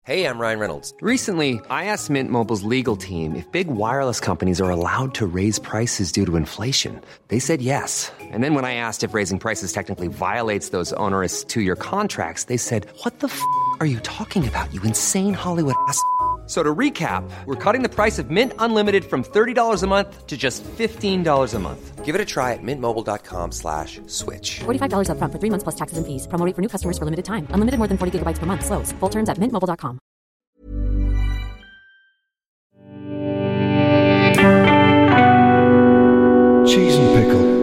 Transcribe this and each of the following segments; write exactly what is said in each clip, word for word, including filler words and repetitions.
Hey, I'm Ryan Reynolds. Recently, I asked Mint Mobile's legal team if big wireless companies are allowed to raise prices due to inflation. They said yes. And then when I asked if raising prices technically violates those onerous two-year contracts, they said, what the f*** are you talking about, you insane Hollywood ass f- So to recap, we're cutting the price of Mint Unlimited from thirty dollars a month to just fifteen dollars a month. Give it a try at mintmobile.com slash switch. forty-five dollars up front for three months plus taxes and fees. Promo rate for new customers for limited time. Unlimited more than forty gigabytes per month. Slows full terms at mint mobile dot com. Cheese and pickle.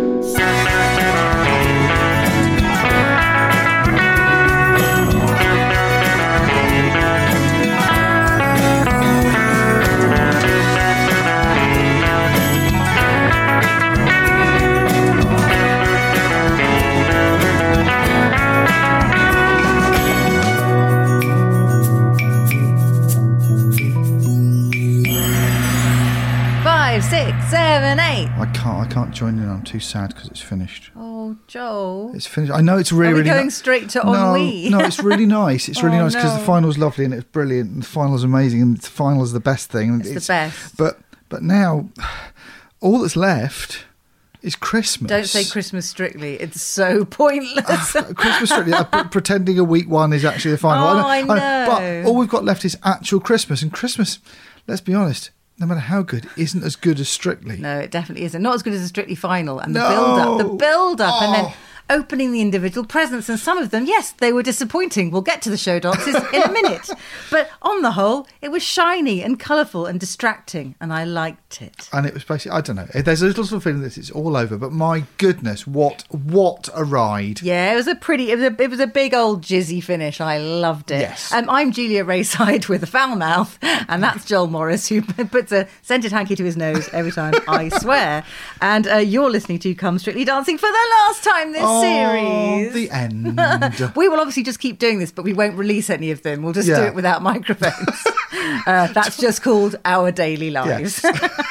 Five, six, seven, eight. I can't. I can't join in. I'm too sad because it's finished. Oh, Joel. It's finished. I know it's really, Are we really. going ni- straight to no, ennui? no, it's really nice. It's really Oh, nice because no. the final's lovely and it's brilliant. And the final's amazing and the final's the best thing. And It's the best. But but now, all that's left is Christmas. Don't say Christmas strictly. It's so pointless. Christmas strictly. uh, p- pretending a week one is actually the final. Oh, I know. But all we've got left is actual Christmas. And Christmas, let's be honest, no matter how good, isn't as good as Strictly. No, it definitely isn't. Not as good as a Strictly final. And the No. build-up, the build-up, and then Oh. opening the individual presents. And some of them, yes, they were disappointing. We'll get to the show dances in a minute. But on the whole, it was shiny and colourful and distracting, and I liked it. And it was basically, I don't know, there's a little sort of feeling that it's all over, but my goodness, what what a ride. Yeah, it was a pretty, it was a, it was a big old jizzy finish. I loved it. Yes. Um, I'm Julia Rayside with a foul mouth, and that's Joel Morris, who puts a scented hanky to his nose every time I swear. And uh, you're listening to Come Strictly Dancing for the last time this Oh, series. the end. We will obviously just keep doing this, but we won't release any of them. We'll just do Yeah. it without microphones. uh, that's just called Our Daily Lives.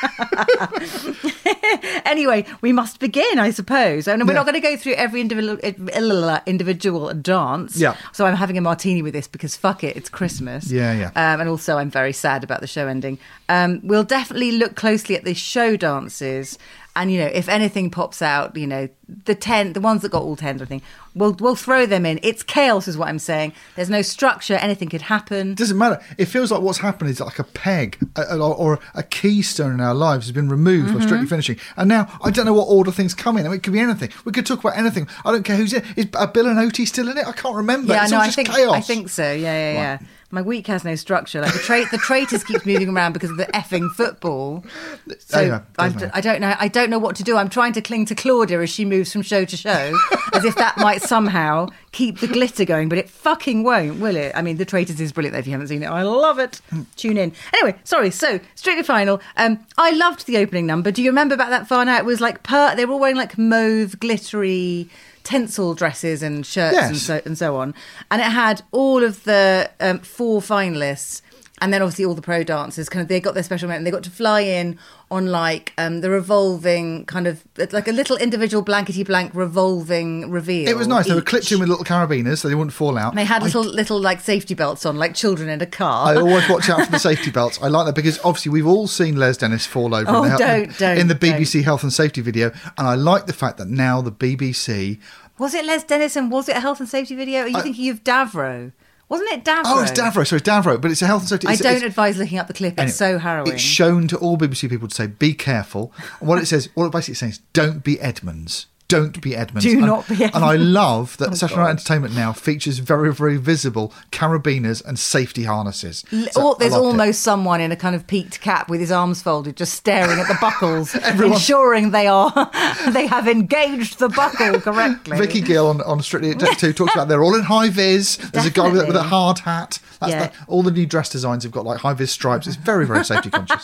Yes. Anyway, we must begin, I suppose. And we're Yeah. not going to go through every individual individual dance. Yeah. So I'm having a martini with this because fuck it, it's Christmas. Yeah, yeah. Um, and also, I'm very sad about the show ending. Um, we'll definitely look closely at the show dances. And, you know, if anything pops out, you know, the ten, the ones that got all tens, I think, we'll, we'll throw them in. It's chaos is what I'm saying. There's no structure. Anything could happen. Doesn't matter. It feels like what's happened is like a peg a- a- or a keystone in our lives has been removed Mm-hmm. by Strictly Finishing. And now I don't know what order things come in. I mean, it could be anything. We could talk about anything. I don't care who's in it. Is uh, Bill and Otis still in it? I can't remember. Yeah, it's no, all I just think chaos. I think so. Yeah, yeah, yeah. My week has no structure. Like the tra- the traitors keeps moving around because of the effing football. So Anyway, I've, doesn't matter. I don't know. I don't know what to do. I'm trying to cling to Claudia as she moves from show to show, as if that might somehow keep the glitter going. But it fucking won't, will it? I mean, the traitors is brilliant. Though, if you haven't seen it, I love it. Tune in. Anyway, sorry. So Strictly Final. Um, I loved the opening number. Do you remember about that far now? It was like per. They were all wearing like mauve, glittery tinsel dresses and shirts Yes. and so and so on, and it had all of the um, four finalists, and then obviously all the pro dancers. Kind of, they got their special moment. They got to fly in on like um, the revolving kind of like a little individual blankety blank revolving reveal. It was nice. They were each. clipped in with little carabiners so they wouldn't fall out. And they had I- little little like safety belts on, like children in a car. I always watch out for the safety belts. I like that because obviously we've all seen Les Dennis fall over Oh, in, the, don't, don't, in the B B C don't. health and safety video, and I like the fact that now the B B C. Was it Les Dennis and was it a health and safety video? Are you I- thinking of Davro? Wasn't it Davro? Oh, it's Davro. Sorry, it's Davro, but it's a health and safety. I it's- don't it's- advise looking up the clip. It's Anyway, so harrowing. It's shown to all B B C people to say, be careful. And what it says, what it basically says, is, don't be Edmonds. Don't be Edmonds. Do and, not be And I Edmonds. love that Oh, Saturday Night God. Entertainment now features very, very visible carabiners and safety harnesses. L- So or I there's loved it. almost someone in a kind of peaked cap with his arms folded, just staring at the buckles, Everyone- ensuring they are they have engaged the buckle correctly. Vicky Gill on, on Strictly at two talks about they're all in high vis. There's a guy with, a- with a Definitely. hard hat. That's Yeah. the, all the new dress designs have got like high vis stripes. It's very, very safety conscious.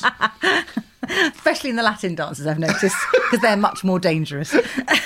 Especially in the Latin dances, I've noticed, because they're much more dangerous.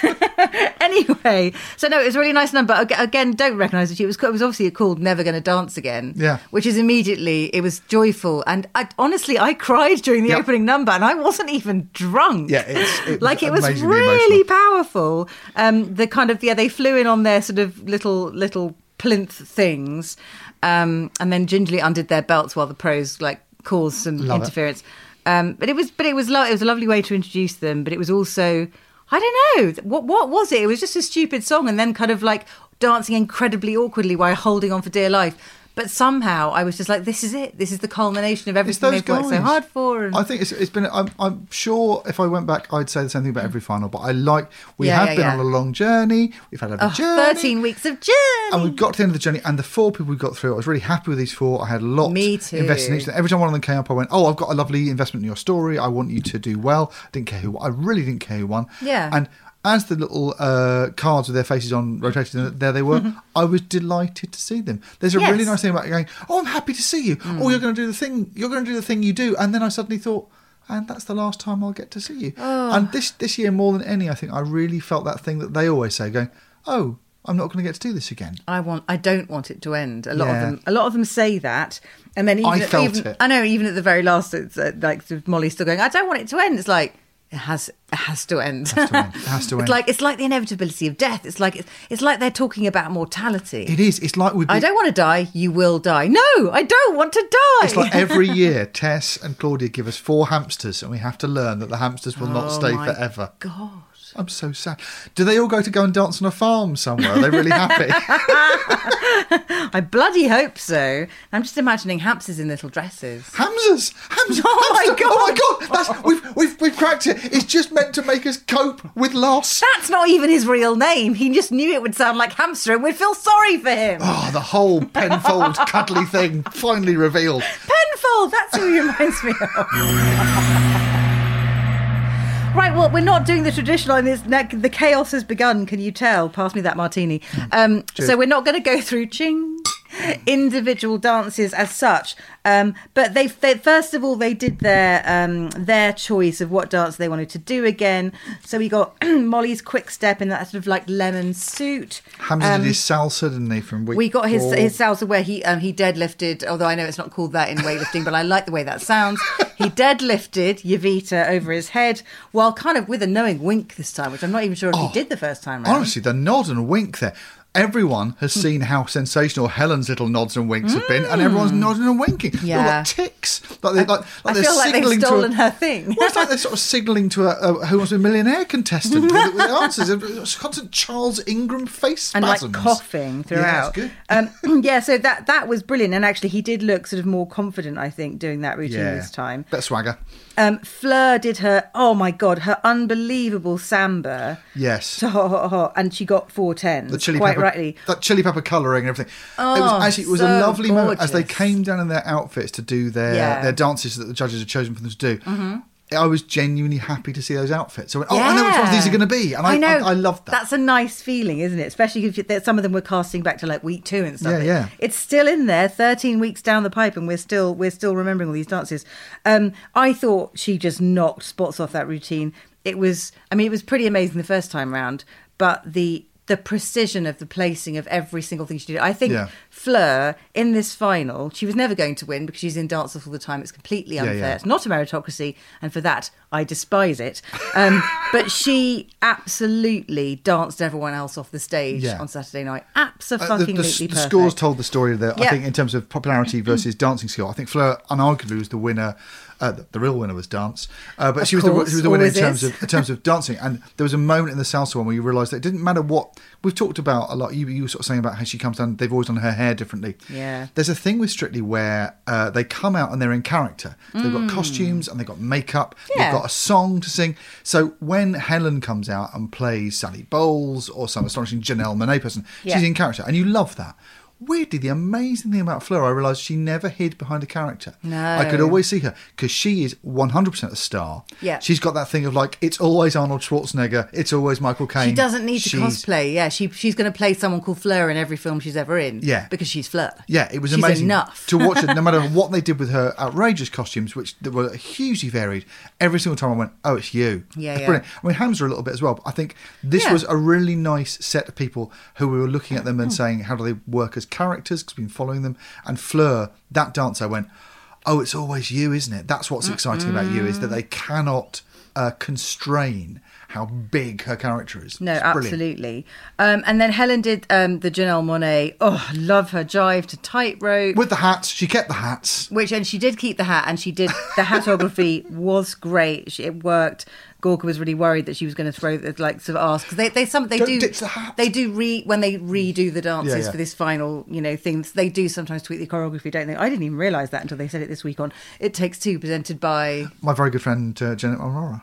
Anyway, so no, it was a really nice number. Ag- Again, don't recognise it. It was, it was obviously called Never Gonna Dance Again. Yeah. Which is immediately, it was joyful. And I, honestly, I cried during the Yep. opening number and I wasn't even drunk. Yeah, it's- it was like it was amazingly really emotional. powerful. Um, the kind of, yeah, they flew in on their sort of little, little plinth things, um, and then gingerly undid their belts while the pros like caused some Love interference. Um, but it was, but it was, lo- it was a lovely way to introduce them. But it was also, I don't know, what what was it? It was just a stupid song, and then kind of like dancing incredibly awkwardly while holding on for dear life. But somehow I was just like, this is it. This is the culmination of everything they've worked so hard for. And... I think it's, it's been, I'm, I'm sure if I went back, I'd say the same thing about every final. But I like, we Yeah, have yeah, been yeah. on a long journey. We've had a Oh, journey. thirteen weeks of journey. And we've got to the end of the journey. And the four people we got through, I was really happy with these four. I had a lot Me too. invested in each of them. Every time one of them came up, I went, oh, I've got a lovely investment in your story. I want you to do well. I didn't care who, I really didn't care who won. Yeah. And as the little uh, cards with their faces on rotated, and there they were, I was delighted to see them. There's a Yes. really nice thing about going, oh, I'm happy to see you. Mm. Oh, you're going to do the thing. You're going to do the thing you do. And then I suddenly thought, and that's the last time I'll get to see you. Oh. And this this year, more than any, I think I really felt that thing that they always say, going, oh, I'm not going to get to do this again. I want. I don't want it to end. A lot Yeah. of them. A lot of them say that, and then even I at, felt even, it. I know. Even at the very last, it's uh, like sort of Molly's still going. I don't want it to end. It's like it has. It has to end. It has to end. It has to end. It's like it's like the inevitability of death. It's like it's, it's like they're talking about mortality. It is. It's like we've I been- don't want to die. You will die. No, I don't want to die. It's like every year, Tess and Claudia give us four hamsters, and we have to learn that the hamsters will not Oh stay my forever. God. I'm so sad. Do they all go to go and dance on a farm somewhere? Are they really happy? I bloody hope so. I'm just imagining hamsters in little dresses. Hamsters! Hamsters! Oh my hamster- God. Oh my God! That's, we've, we've, we've cracked it. It's just meant to make us cope with loss. That's not even his real name. He just knew it would sound like hamster and we'd feel sorry for him. Oh, the whole Penfold cuddly thing finally revealed. Penfold, that's who he reminds me of. Right, well, we're not doing the traditional. I mean, it's, the chaos has begun, can you tell? Pass me that martini. Um, so we're not going to go through ching individual dances as such. Um, but they, they first of all, they did their um, their choice of what dance they wanted to do again. So we got Molly's quick step in that sort of like lemon suit. Hamza Um, did his salsa, didn't he, from week We got his four? his salsa where he um, he deadlifted, although I know it's not called that in weightlifting, but I like the way that sounds. He deadlifted Yavita over his head, while kind of with a knowing wink this time, which I'm not even sure if he did the first time round. Honestly, the nod and wink there. Everyone has seen how sensational Helen's little nods and winks have been, and everyone's nodding and winking. They're Yeah. like ticks. Like they, like, like I they're feel like they've signalling to stolen a, her thing. Well, it's like they're sort of signalling to a, a Who Wants to Be a Millionaire contestant with, with the answers. It's constant Charles Ingram face And like spasms. coughing throughout. Yeah, that's good. um, yeah, so that that was brilliant, and actually he did look sort of more confident, I think, doing that routine Yeah. this time. Bit of swagger. Um, Fleur did her, oh my God, her unbelievable samba. Yes. To ho, ho, ho, and she got four tens, The chili quite pepper, rightly. that chili pepper colouring and everything. it Oh, was actually it was so a lovely moment as they gorgeous. came down in their outfits to do their Yeah. their dances that the judges had chosen for them to do. Mm-hmm. I was genuinely happy to see those outfits. I went, oh, I know which ones these are going to be, and I, I know. I, I loved that. That's a nice feeling, isn't it? Especially if you, that some of them were casting back to like week two and stuff. Yeah, yeah. It's still in there, thirteen weeks down the pipe, and we're still we're still remembering all these dances. Um, I thought she just knocked spots off that routine. It was, I mean, it was pretty amazing the first time round, but the the precision of the placing of every single thing she did. I think Yeah. Fleur, in this final, she was never going to win because she's in dance off all the time. It's completely Yeah, unfair. yeah. It's not a meritocracy, and for that, I despise it. Um, but she absolutely danced everyone else off the stage Yeah. on Saturday night. Uh, Absolutely the, the, perfect. the scores told the story that I Yeah. think in terms of popularity versus dancing skill. I think Fleur unarguably was the winner. Uh, the, the real winner was dance, uh, but Of she was, the, course, she was the winner in always terms is. of in terms of dancing. And there was a moment in the salsa one where you realised that it didn't matter what we've talked about a lot. You, you were sort of saying about how she comes down. They've always done her hair differently. Yeah. There's a thing with Strictly where uh, they come out and they're in character. So they've got costumes and they've got makeup. Mm. Yeah. They've got a song to sing. So when Helen comes out and plays Sally Bowles or some astonishing Janelle Monáe person, Yeah. she's in character, and you love that. Weirdly, the amazing thing about Fleur, I realised she never hid behind a character. No. I could always see her because she is one hundred percent a star. Yeah. She's got that thing of like, it's always Arnold Schwarzenegger, it's always Michael Caine. She doesn't need to She's- cosplay. Yeah, she she's going to play someone called Fleur in every film she's ever in. Yeah. because she's Fleur. Yeah, it was She's amazing enough to watch it. No matter what they did with her outrageous costumes, which they were hugely varied, every single time I went, "Oh, it's you." Yeah, It's yeah. brilliant. I mean, Hamza a little bit as well. But I think this Yeah. was a really nice set of people who we were looking at them and saying, "How do they work as characters?" Because we've been following them. And Fleur, that dance, I went, "Oh, it's always you, isn't it?" That's what's exciting about you is that they cannot. uh, constrain how big her character is. No, It's brilliant. absolutely. Um, and then Helen did um, the Janelle Monáe. Oh, love her jive to tightrope. With the hats, she kept the hats. Which, and she did keep the hat, and she did, the hatography was great. She, it worked. Gorka was really worried that she was going to throw, the, like, sort of ask, because they, they, some, they Don't do, ditch the hat. they do re, when they redo the dances Yeah, yeah. for this final, you know, things, they do sometimes tweak the choreography, don't they? I didn't even realise that until they said it this week on It Takes Two, presented by... My very good friend, uh, Janet Aurora.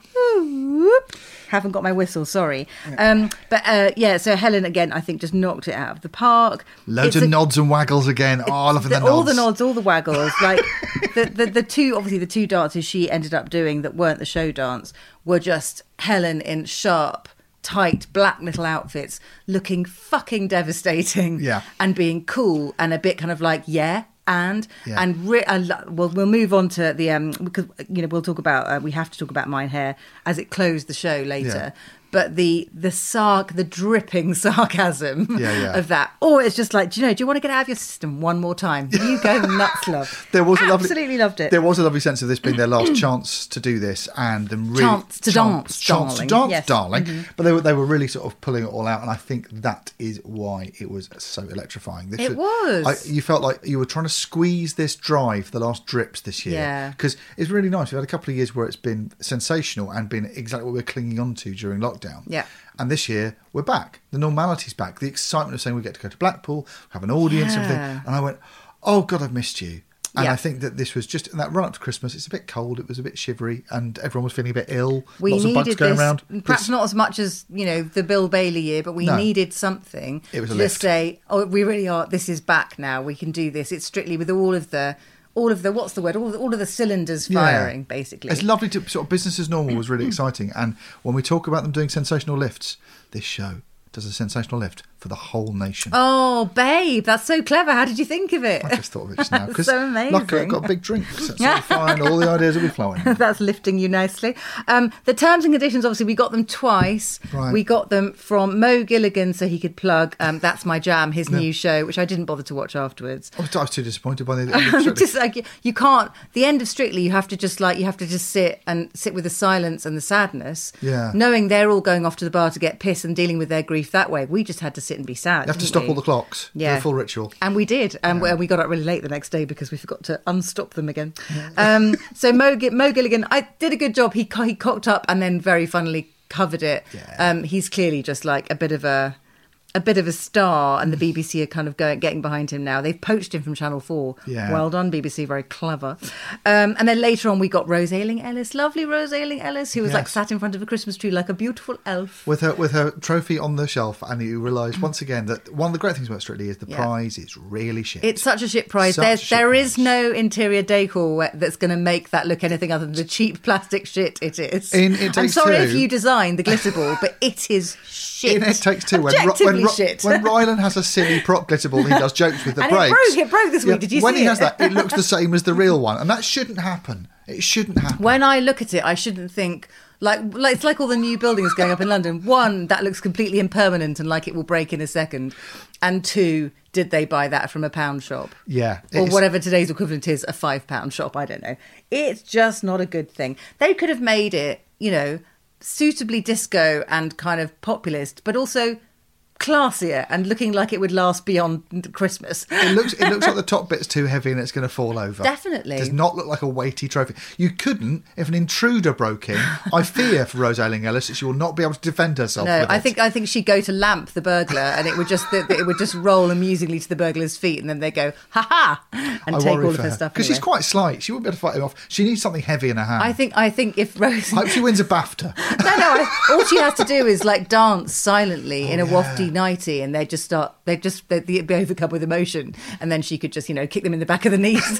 Haven't got my whistle, sorry. Um, but uh, yeah, so Helen, again, I think just knocked it out of the park. Loads It's of a- nods and waggles again. Oh, I love the, the, nods. all the nods, all the waggles. Like the, the the two, obviously the two dances she ended up doing that weren't the show dance were just Helen in sharp, tight black little outfits, looking fucking devastating. Yeah. And being cool and a bit kind of like yeah. And Yeah. and re- I lo- well, we'll move on to the um because you know we'll talk about uh, we have to talk about Mine Hair as it closed the show later. Yeah. But the the sarc the dripping sarcasm Yeah, yeah. of that. Oh, it's just like, do you know? Do you want to get it out of your system one more time? You go nuts, love. There was a lovely, absolutely loved it. There was a lovely sense of this being their last chance to do this, and them really Chance to dance, chance darling. to dance, Yes. darling. Mm-hmm. But they were they were really sort of pulling it all out, and I think that is why it was so electrifying. This It was. I, you felt like you were trying to squeeze this dry for the last drips this year. Yeah. Because it's really nice. We've had a couple of years where it's been sensational and been exactly what we're clinging on to during lockdown. Yeah. And this year, we're back. The normality's back. The excitement of saying we get to go to Blackpool, have an audience, Yeah. and everything. And I went, oh, God, I've missed you. And Yeah. I think that this was just in that run up to Christmas. It's a bit cold. It was a bit shivery, and everyone was feeling a bit ill. We Lots of bugs needed going this, around. perhaps This- not as much as, you know, the Bill Bailey year, but we No. needed something It was a to lift. just say, oh, we really are, this is back now, we can do this. It's strictly with all of the, all of the, what's the word, all, all of the cylinders Yeah. firing, basically. It's lovely to sort of business as normal was really exciting. And when we talk about them doing sensational lifts, this show does a sensational lift for the whole nation. Oh, babe, that's so clever. How did you think of it? I just thought of it just now. That's so amazing. Luckily, I've got a big drink, so it's all fine. All the ideas will be flowing. That's lifting you nicely. Um, the terms and conditions, obviously, we got them twice. Right. We got them from Mo Gilligan, so he could plug um, That's My Jam, his new show, which I didn't bother to watch afterwards. I was, I was too disappointed by the end of Strictly. Just like you, you can't. The end of Strictly, you have to just like you have to just sit and sit with the silence and the sadness. Yeah. Knowing they're all going off to the bar to get pissed and dealing with their grief that way. We just had to sit and be sad. You have to didn't stop we? all the clocks. Do Yeah. the full ritual. And we did. And we we got up really late the next day because we forgot to unstop them again. Um, so Mo, Gi- Mo Gilligan, I did a good job. He co- he cocked up and then very funnily covered it. Yeah. Um, he's clearly just like a bit of a a bit of a star, and the B B C are kind of going getting behind him now. They've poached him from Channel Four. Yeah. Well done, B B C. Very clever. Um, and then later on, we got Rose Ayling-Ellis, lovely Rose Ayling-Ellis, who was like Yes. sat in front of a Christmas tree like a beautiful elf. With her with her trophy on the shelf, and you realise once again that one of the great things about Strictly is the Yeah. prize is really shit. It's such a shit prize. Such There's, a shit there is prize. no interior decor that's going to make that look anything other than the cheap plastic shit it is. In It I'm Takes sorry Two- if you designed the glitter ball, but it is shit. In It Takes Two, when, Ro- Objectively when, Ro- shit. when Rylan has a silly prop glitter ball, he does jokes with the And it breaks. broke, it broke this week. Did you when see he it? has that, it looks the same as the real one, and that shouldn't happen. It shouldn't happen. When I look at it, I shouldn't think like, like it's like all the new buildings going up in London. One, that looks completely impermanent and like it will break in a second. And two, did they buy that from a pound shop? Yeah, Or it's- whatever today's equivalent is, a five pound shop. I don't know. It's just not a good thing. They could have made it, you know, suitably disco and kind of populist, but also classier and looking like it would last beyond Christmas. It looks it looks like the top bit's too heavy and it's going to fall over. Definitely. It does not look like a weighty trophy. You couldn't, if an intruder broke in. I fear for Rose Ayling-Ellis that she will not be able to defend herself. No, with I it. think I think she'd go to lamp the burglar, and it would just it would just roll amusingly to the burglar's feet, and then they go ha ha and I take worry all of for her stuff because she's away. quite slight. She wouldn't be able to fight him off. She needs something heavy in her hand. I think I think if Rose I hope she wins a BAFTA. no no I, all she has to do is like dance silently in a Oh, yeah. wafty nightie, and they just start they just they'd be overcome with emotion, and then she could just you know kick them in the back of the knees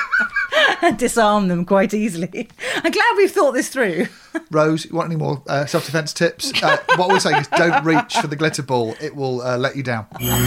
and disarm them quite easily. I'm glad we've thought this through. Rose, you want any more uh, self-defense tips? Uh, what we're saying is don't reach for the glitter ball. It will uh, let you down.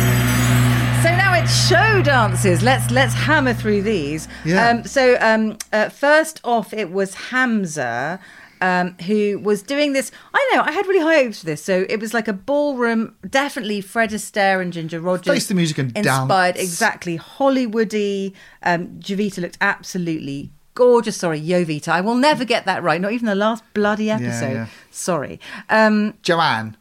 So now it's show dances. Let's let's hammer through these. Yeah. Um, so um, uh, first off, it was Hamza, um, who was doing this. I know I had really high hopes for this. So it was like a ballroom, definitely Fred Astaire and Ginger Rogers. Face the music and inspired, dance. exactly Hollywoody. Um, Javita looked absolutely gorgeous. Sorry, Jovita. I will never get that right. Not even the last bloody episode. yeah. Sorry. Um, Joanne.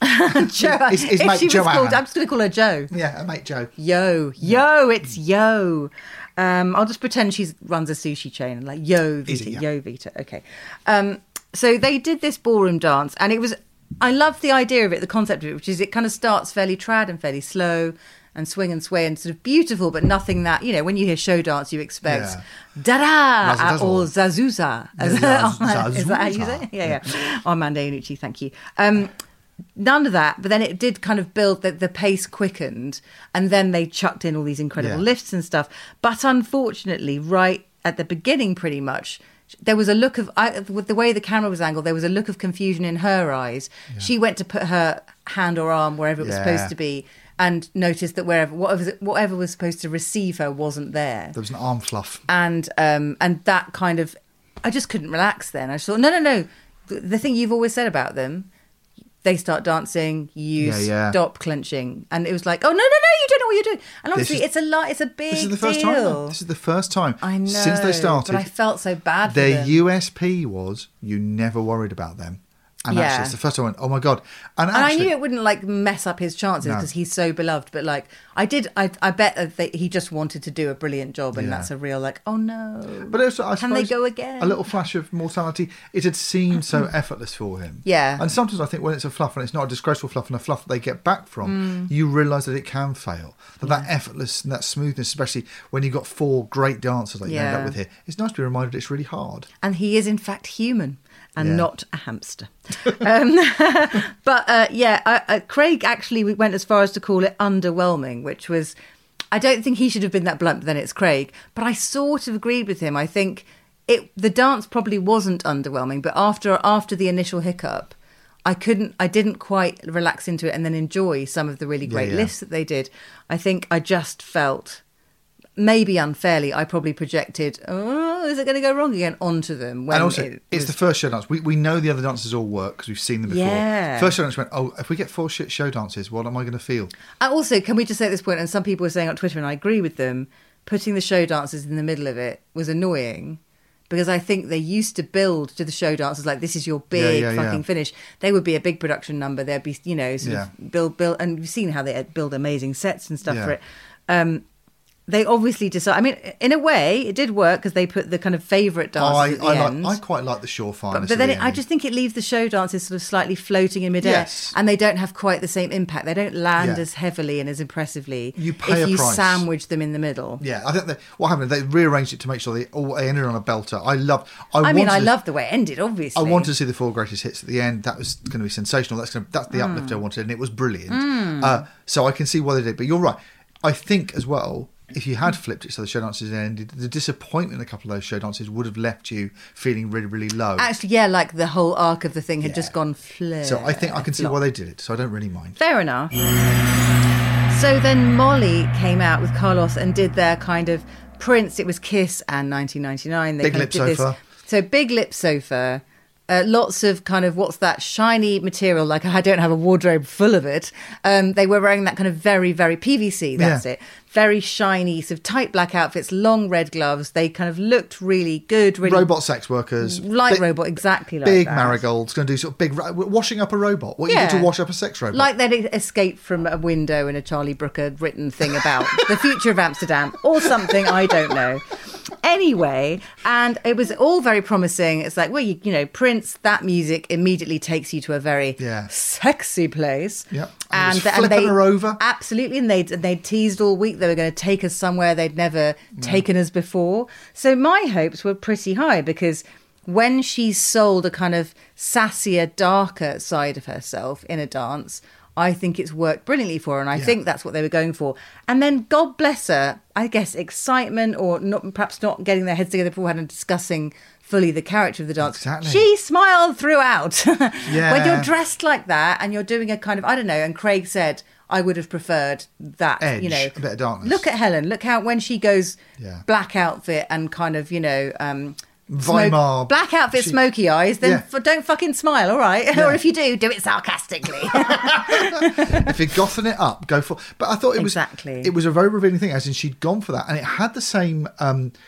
Jo. His- his if mate she was Joanne. called, I'm just going to call her Jo. Yeah, her mate Joe. Yo, yo, it's Yo. Um, I'll just pretend she runs a sushi chain and like Yo Is Vita, it, yeah. Yo Vita. Okay. Um, so they did this ballroom dance, and it was. I love the idea of it, the concept of it, which is it kind of starts fairly trad and fairly slow, and swing and sway and sort of beautiful, but nothing that you know when you hear show dance, you expect Yeah. da da Razzle-dazzle. or zazuza. Yeah, zaz- Armand- Is that how you zazuza. say it? Yeah, yeah. Armando Iannucci, thank you. Um, None of that, but then it did kind of build that the pace quickened, and then they chucked in all these incredible Yeah. lifts and stuff. But unfortunately, right at the beginning, pretty much, there was a look of, I, with the way the camera was angled, there was a look of confusion in her eyes. She went to put her hand or arm wherever it was Yeah. supposed to be, and noticed that wherever whatever, whatever was supposed to receive her wasn't there. There was an arm fluff. And um, and that kind of, I just couldn't relax then. I just thought, no, no, no. The, the thing you've always said about them, they start dancing, you Yeah, yeah. stop clenching. And it was like, oh, no, no, no, you don't know what you're doing. And honestly, is- it's a lot, it's a big This is the first deal. time. though. This is the first time I know. since they started. But I felt so bad for Their them. U S P was you never worried about them. And Yeah. actually, it's the first time I went, oh my God. And, And actually, I knew it wouldn't like mess up his chances No. because he's so beloved. But like, I did, I, I bet that they, he just wanted to do a brilliant job, and Yeah. that's a real like, oh no. But also, I Can they suppose go again? A little flash of mortality. It had seemed so effortless for him. Yeah. And sometimes I think when it's a fluff and it's not a disgraceful fluff and a fluff that they get back from, Mm. you realise that it can fail. That that effortless and that smoothness, especially when you've got four great dancers like you end Yeah. up with here, it's nice to be reminded it's really hard. And he is in fact human and Yeah. not a hamster. um, but uh, yeah, uh, uh, Craig actually went as far as to call it underwhelming, which was, I don't think he should have been that blunt, but then it's Craig. But I sort of agreed with him. I think it the dance probably wasn't underwhelming, but after after the initial hiccup, I couldn't, I didn't quite relax into it and then enjoy some of the really great yeah. lifts that they did. I think I just felt, maybe unfairly, I probably projected, oh, is it going to go wrong again, onto them. When And also, it it's was- the first show dance. We, we know the other dances all work because we've seen them before. Yeah. First show dance went, oh, if we get four shit show dances, what am I going to feel? And also, can we just say at this point, and some people were saying on Twitter, and I agree with them, putting the show dancers in the middle of it was annoying. Because I think they used to build to the show dancers like, this is your big Yeah, yeah, fucking yeah. finish. They would be a big production number. There'd be, you know, sort Yeah. of build, build, and you've seen how they build amazing sets and stuff Yeah. for it. Um, they obviously decide. I mean, in a way, it did work because they put the kind of favourite Oh, dances I, at the I, end. like, I quite like the surefire. But, but then it, I just think it leaves the show dances sort of slightly floating in midair, Yes. and they don't have quite the same impact. They don't land Yeah. as heavily and as impressively You pay if a you price. sandwich them in the middle. Yeah, I think that what happened, they rearranged it to make sure they all they ended on a belter. I love. I, I mean, wanted I to- love the way it ended, obviously. I wanted to see the four greatest hits at the end. That was going to be sensational. That's going to, that's the Hmm. uplift I wanted, and it was brilliant. Uh, so I can see why they did. But you're right. I think as well, if you had flipped it so the show dances ended, the disappointment in a couple of those show dances would have left you feeling really, really low. Actually, yeah, like the whole arc of the thing had Yeah. just gone flare. So I think I can see why they did it. So I don't really mind. Fair enough. So then Molly came out with Carlos and did their kind of Prince. It was Kiss and nineteen ninety-nine. They Big kind lip of did this- sofa. So big lip sofa. Uh, lots of kind of what's that shiny material, like I don't have a wardrobe full of it. Um, they were wearing that kind of very, very P V C, that's Yeah. it. Very shiny, sort of tight black outfits, long red gloves. They kind of looked really good. Really Robot sex workers. like big- robot, exactly like Big that. marigolds going to do sort of big ro- washing up a robot. What you Yeah. do to wash up a sex robot? Like they'd escaped from a window in a Charlie Brooker written thing about the future of Amsterdam or something, I don't know. Anyway, and it was all very promising. It's like, well, you, you know, Prince, that music immediately takes you to a very Yeah. sexy place. Yep. And it And, was and flipping they her over. absolutely, and they'd they'd teased all week they were going to take us somewhere they'd never taken us before. So my hopes were pretty high because when she sold a kind of sassier, darker side of herself in a dance, I think it's worked brilliantly for her, and I Yeah. think that's what they were going for. And then, God bless her, I guess excitement or not, perhaps not getting their heads together beforehand and discussing fully the character of the dance. Exactly. She smiled throughout. Yeah. When you're dressed like that and you're doing a kind of, I don't know, and Craig said, I would have preferred that, Edge, you know. a bit of darkness. Look at Helen. Look how when she goes Yeah. black outfit and kind of, you know, um, Weimar. black outfit, She- smoky eyes, then Yeah. f- don't fucking smile, all right? Yeah. Or if you do, do it sarcastically. If you're gothing it up, go for. But I thought it was Exactly. It was a very revealing thing, as in she'd gone for that, and it had the same um,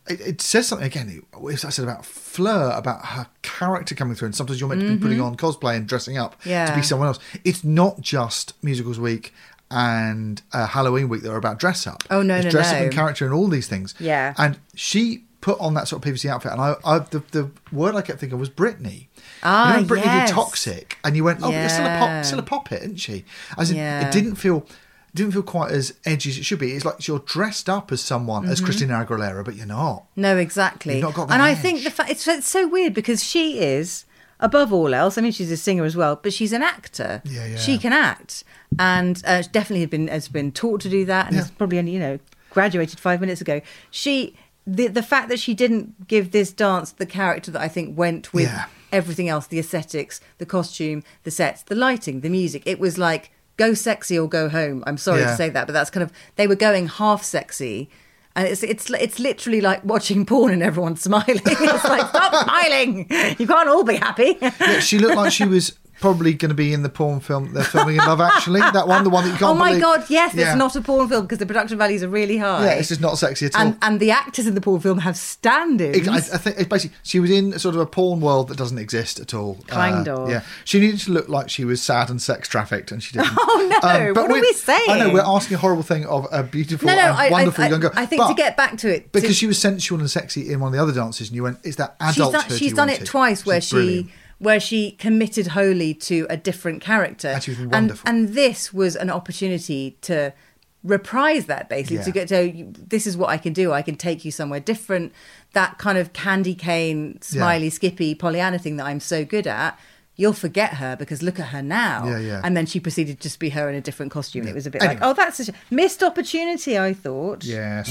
it, it says something again. It, I said about Fleur, about her character coming through, and sometimes you're meant to be putting on cosplay and dressing up Yeah. to be someone else. It's not just Musicals Week and uh, Halloween Week that are about dress up. Oh, no, it's no, dress no. up and character and all these things. Yeah. And she put on that sort of P V C outfit, and I, I the, the word I kept thinking of was Britney. Ah, you know, Britney yes. did Toxic, and you went, oh, it's still a Yeah. pop, still a pop hit, isn't she? As in, Yeah. it didn't feel. Didn't feel quite as edgy as it should be. It's like you're dressed up as someone, as Christina Aguilera, but you're not. No, exactly. You've not got the and I edge. think the fact it's, it's so weird because she is, above all else, I mean, she's a singer as well, but she's an actor. Yeah, yeah. She can act, and uh, definitely has been has been taught to do that, and Yeah. has probably only you know graduated five minutes ago. She the the fact that she didn't give this dance the character that I think went with Yeah. everything else, the aesthetics, the costume, the sets, the lighting, the music. It was like, go sexy or go home. I'm sorry Yeah. to say that, but that's kind of, they were going half sexy. And it's it's it's literally like watching porn and everyone's smiling. It's like, stop smiling. You can't all be happy. Yeah, she looked like she was probably going to be in the porn film they're filming in Love Actually. That one, the one that you can't Oh my believe. God, yes, Yeah. it's not a porn film because the production values are really high. Yeah, it's just not sexy at all. and, and the actors in the porn film have standards. It- I, I think it's basically she was in sort of a porn world that doesn't exist at all. Kind Uh, of. Yeah, she needed to look like she was sad and sex trafficked, and she didn't. Oh, no, what are we're- we saying? I know we're asking a horrible thing of a beautiful no, no, and I, wonderful I, young girl. I think but to get back to it. because to, she was sensual and sexy in one of the other dances, and you went, "Is that she's adulthood?" done, she's you done wanted? it twice where She's she brilliant. where she committed wholly to a different character. And she was and, wonderful. and this was an opportunity to reprise that, basically, Yeah. to get to, this is what I can do. I can take you somewhere different. That kind of candy cane, smiley, Yeah. skippy, Pollyanna thing that I'm so good at. You'll forget her because look at her now. Yeah, yeah. And then she proceeded to just be her in a different costume. It was a bit Anyway. like, oh, that's a missed opportunity, I thought. Yes.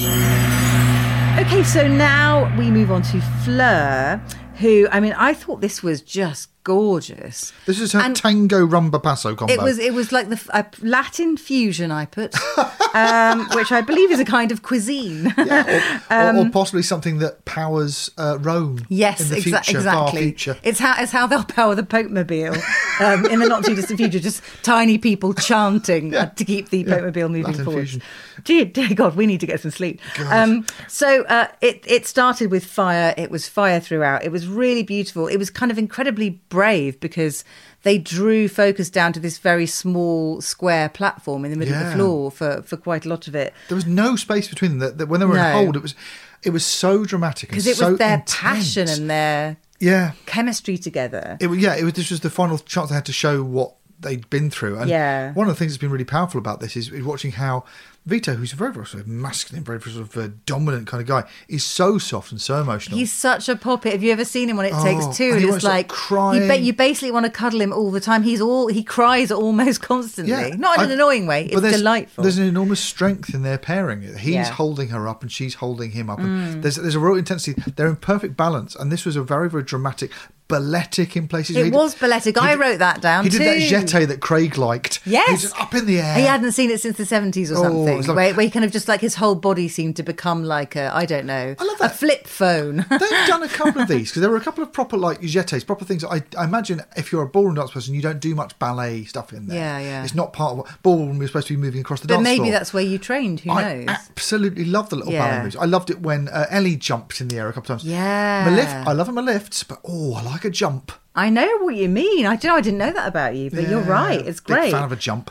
Okay, so now we move on to Fleur, who, I mean, I thought this was just gorgeous. This is her And tango rumba passo combo. It was it was like the f- a Latin fusion I put, um, which I believe is a kind of cuisine. Yeah, or, or, or possibly something that powers uh, Rome. Yes, in the exa- future, far exactly. future. It's how it's how they'll power the Pope Mobile um, in the not too distant future. Just tiny people chanting Yeah. uh, to keep the Yeah. Pope Mobile moving Latin forward. fusion. Dear, dear God, we need to get some sleep. Um, so uh, it it started with fire. It was fire throughout. It was really beautiful. It was kind of incredibly brave because they drew focus down to this very small square platform in the middle of Yeah. the floor for, for quite a lot of it. There was no space between them. That, that when they were No. in hold, it was it was so dramatic and Because it so was their intense. passion and their yeah, chemistry together. it was yeah. It was this was the final chance they had to show what they'd been through. And Yeah. one of the things that's been really powerful about this is, is watching how Vito, who's a very, very sort of masculine, very, very sort of uh, dominant kind of guy, is so soft and so emotional. He's such a puppet. Have you ever seen him when It Oh, Takes Two? and And he it's won't stop like crying. You, ba- you basically want to cuddle him all the time. He's all he cries almost constantly. Not in an I- annoying way. but It's there's, delightful. There's an enormous strength in their pairing. He's Yeah. Mm. holding her up and she's holding him up. And there's there's a real intensity. They're in perfect balance. And this was a very, very dramatic, balletic in places. It He was did- balletic. he I did- wrote that down He did too. that jeté that Craig liked. Yes. He was just up in the air. He hadn't seen it since the seventies or Oh, something. it's like- where, where he kind of just like his whole body seemed to become like a, I don't know, I love a that. flip phone. They've done a couple of these because there were a couple of proper like jetés, proper things. I, I imagine if you're a ballroom dance person, you don't do much ballet stuff in there. Yeah, yeah. It's not part of what ballroom. You're supposed to be moving across the But dance maybe floor. that's where you trained. Who I knows? absolutely love the little Yeah. ballet moves. I loved it when uh, Ellie jumped in the air a couple of times. Yeah. my lift. I love my lifts, but oh, I like a jump. I know what you mean. I don't know. I didn't know that about you, but you're Yeah, right. It's great. Big fan of a jump.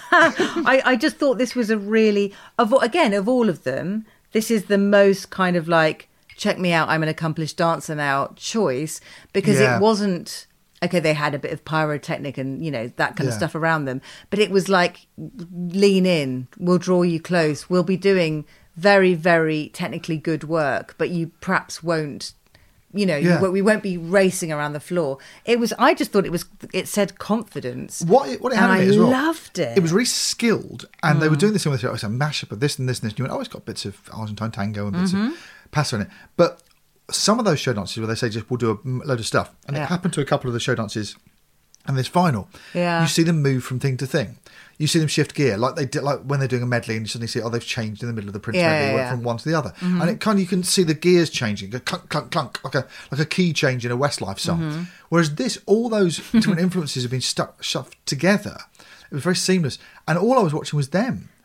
I, I just thought this was a really, of all- again, of all of them, this is the most kind of like, check me out, I'm an accomplished dancer now choice, because Yeah. it wasn't, okay, they had a bit of pyrotechnic and, you know, that kind of Yeah. stuff around them, but it was like, lean in, we'll draw you close, we'll be doing very, very technically good work, but you perhaps won't, you know, Yeah. you, won't- we won't be racing around the floor. It was, I just thought it was, it said confidence. What it, what it had And in I it as well. loved it. It was really skilled, and Mm. they were doing this thing with it. It was a mashup of this and this and this. And you went, oh, it's got bits of Argentine tango and bits Mm-hmm. of passo in it. But some of those show dances where they say just we'll do a m- load of stuff, and Yeah. it happened to a couple of the show dances. And this final, Yeah. you see them move from thing to thing. You see them shift gear, like they did, like when they're doing a medley, and you suddenly see, oh, they've changed in the middle of the Prince Yeah, medley, yeah, went yeah. from one to the other, and it kind of you can see the gears changing, go clunk, clunk, clunk, like a like a key change in a Westlife song. Whereas this, all those different influences have been stuck, shoved together. It was very seamless, and all I was watching was them.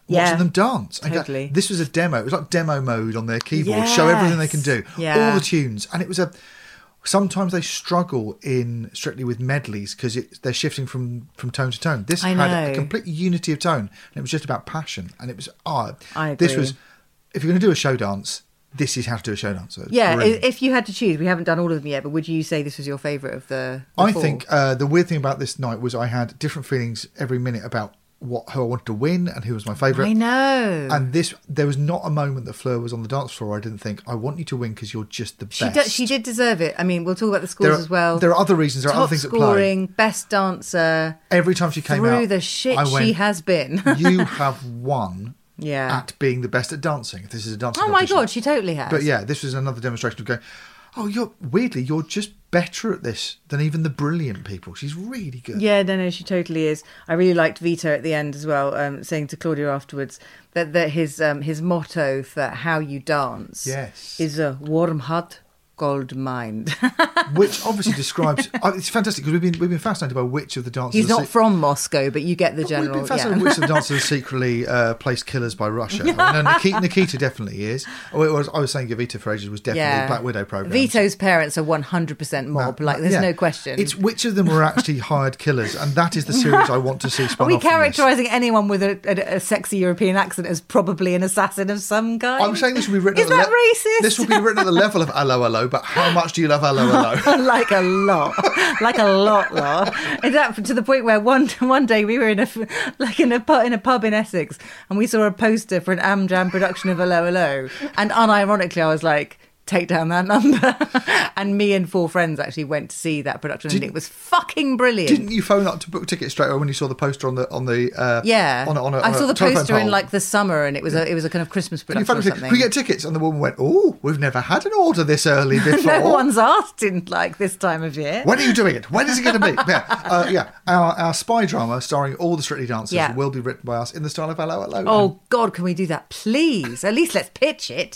Yeah. watching them dance. And go, Totally. this was a demo. It was like demo mode on their keyboard. Show everything they can do. Yeah. All the tunes. And it was a... Sometimes they struggle in Strictly with medleys because they're shifting from, from tone to tone. This I had know. a complete unity of tone, and it was just about passion. And it was, oh, I this agree. was, if you're going to do a show dance, this is how to do a show dance. So it's Yeah, brilliant. if you had to choose, we haven't done all of them yet, but would you say this was your favourite of the, the I four? think uh, the weird thing about this night was I had different feelings every minute about what who I wanted to win and who was my favourite. I know. And this, there was not a moment that Fleur was on the dance floor I didn't think, I want you to win because you're just the best. She, do, she did deserve it. I mean, we'll talk about the scores There are- as well. there are other reasons, there are Top other things at play. scoring, best dancer. Every time she came through out, the shit I went, she has been. you have won Yeah. at being the best at dancing. If this is a dancing Oh my competition. God, she totally has. But yeah, this was another demonstration of going, oh, you're weirdly, you're just better at this than even the brilliant people. She's really good. Yeah, no, no, she totally is. I really liked Vito at the end as well, um, saying to Claudia afterwards that, that his um, his motto for how you dance Yes. is a warm heart, cold mind. Which obviously describes. oh, it's fantastic because we've been we've been fascinated by which of the dancers. He's are not se- from Moscow, but you get the general. We've been fascinated yeah. by which of the dancers secretly uh, placed killers by Russia. I mean, no, Nikita, Nikita definitely is. Oh, it was, I was saying Gavita for ages was definitely Yeah. Black Widow program. Vito's parents are one hundred percent mob. Like, there's Yeah. no question. It's which of them were actually hired killers, and that is the series I want to see spun Are we off from this. characterising anyone with a, a, a sexy European accent as probably an assassin of some kind? I'm saying this will be written. Is at the that le- racist? This will be written at the level of Allo Allo, but how much do you love Allo Allo? like a lot, like a lot, lot. In fact, to the point where one one day we were in a like in a pub in a pub in Essex, and we saw a poster for an Amjam production of Hello Hello, and unironically, I was like, take down that number. And me and four friends actually went to see that production, Did- and it was fucking brilliant. Didn't you phone up to book tickets straight away when you saw the poster on the on the? Uh, Yeah, On a, on a, I on saw a the telephone poster in pole. like the summer, and it was a it was a kind of Christmas And you production or phoned up, something. can we get tickets? And the woman went, "Oh, we've never had an order this early before. No one's asked in like this time of year. When are you doing it? When is it going to be?" Yeah, uh, yeah. Our, our spy drama starring all the Strictly dancers Yeah. will be written by us in the style of Hello Hello. Oh God, can we do that, please? At least let's pitch it.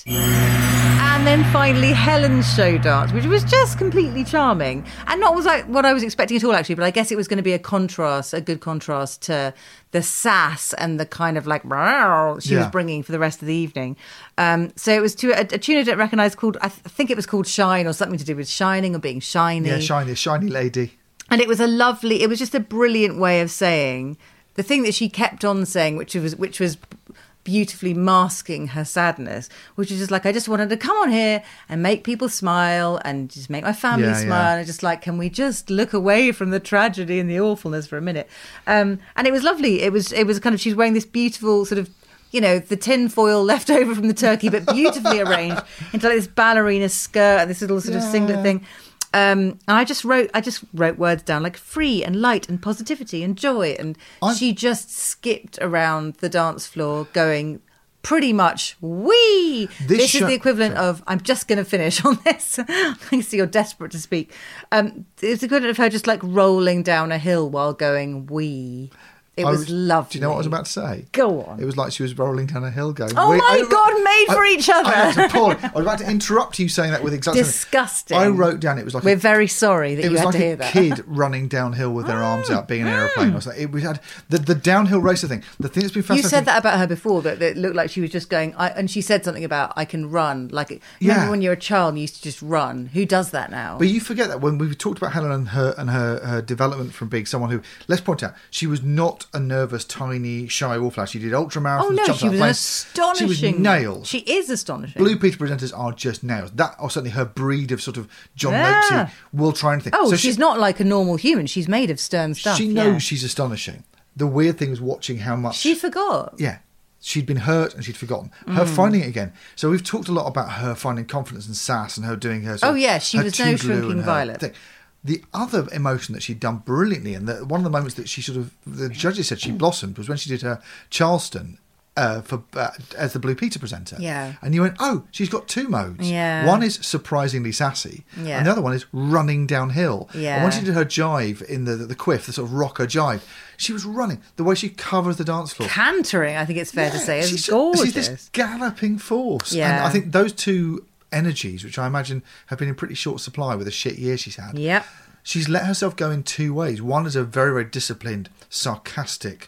And then finally, Helen's show dance, which was just completely charming, and not was like what I was expecting at all, actually. But I guess it was going to be a contrast, a good contrast to the sass and the kind of like "Rawr" she was Yeah. bringing for the rest of the evening. Um, so it was to a, a tune I don't recognise called, I th- think it was called Shine, or something to do with shining or being shiny. Yeah, shiny, shiny lady. And it was a lovely, it was just a brilliant way of saying the thing that she kept on saying, which was which was beautifully masking her sadness, which was just like, I just wanted to come on here and make people smile and just make my family Yeah, smile. yeah. And just like, can we just look away from the tragedy and the awfulness for a minute? Um, and it was lovely. It was, it was kind of, she's wearing this beautiful sort of, you know, the tin foil left over from the turkey, but beautifully arranged into like this ballerina skirt and this little sort of singlet thing. Um, and I just wrote, I just wrote words down like free and light and positivity and joy. And I- she just skipped around the dance floor going pretty much, wee. This This, show- is the equivalent of, I'm just going to finish on this. I see you're desperate to speak. Um, it's the equivalent of her just like rolling down a hill while going, wee. It I was, lovely. Do you know what I was about to say? Go on. It was like she was rolling down a hill going, Oh "Wait, my I- God, made for I- each other." I, was appalling. I was about to interrupt you saying that with exactly. Disgusting. I wrote down it was like We're a, very sorry that it you was had like to hear a that. kid running downhill with their arms out, being an aeroplane or something. It, we had the, the downhill racer thing. The thing that's been You fascinating. said that about her before, that, that it looked like she was just going, I, and she said something about, I can run. Like, remember Yeah. when you're a child and you used to just run? Who does that now? But you forget that when we talked about Helen and her and her, her development from being someone who, let's point out, she was not a nervous, tiny, shy wallflower. She did ultra marathons. oh no, jumped she out was of an planes. astonishing. She was nails. She is astonishing. Blue Peter presenters are just nails. That, or certainly her breed of sort of John Yeah. Nopesy will try anything. Oh, So she's she, not like a normal human. She's made of stern stuff. She knows yeah. she's astonishing. The weird thing was watching how much She forgot. Yeah. She'd been hurt and she'd forgotten. Her Mm. finding it again. So we've talked a lot about her finding confidence and sass and her doing her sort Oh, of- yeah, she her was no Toodaloo shrinking and her violet. thing. The other emotion that she'd done brilliantly, and the, one of the moments that she sort of, the judges said she blossomed, was when she did her Charleston uh, for uh, as the Blue Peter presenter. Yeah. And you went, oh, she's got two modes. Yeah. One is surprisingly sassy, Yeah. and the other one is running downhill. Yeah. And when she did her jive in the, the, the quiff, the sort of rocker jive, she was running. The way she covers the dance floor. Cantering, I think it's fair to Yeah, say. It's she's, gorgeous. She's this galloping force. And Yeah. I think those two energies, which I imagine have been in pretty short supply with the shit year she's had. Yep. She's let herself go in two ways. One is a very, very disciplined, sarcastic,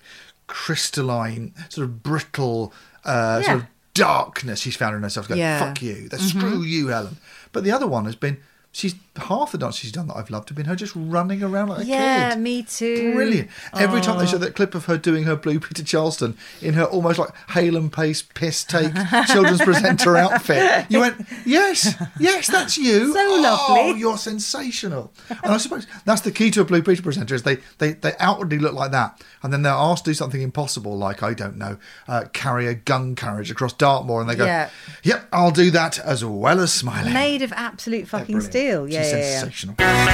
crystalline, sort of brittle, uh, Yeah. sort of darkness she's found in herself. Going, Yeah. fuck you. That's screw you, Helen. But the other one has been, she's half the dance she's done that I've loved have been her just running around like a Yeah, kid. me too. Brilliant. Every time they show that clip of her doing her Blue Peter Charleston in her almost like Hale and Pace piss take children's presenter outfit, you went, yes, yes, that's you. So Oh, lovely. you're sensational. And I suppose that's the key to a Blue Peter presenter is they, they, they outwardly look like that. And then they're asked to do something impossible like, I don't know, uh, carry a gun carriage across Dartmoor. And they go, Yeah. yep, I'll do that as well as smiling. Made of absolute They're fucking brilliant. steel. Yeah, She's yeah, yeah. sensational.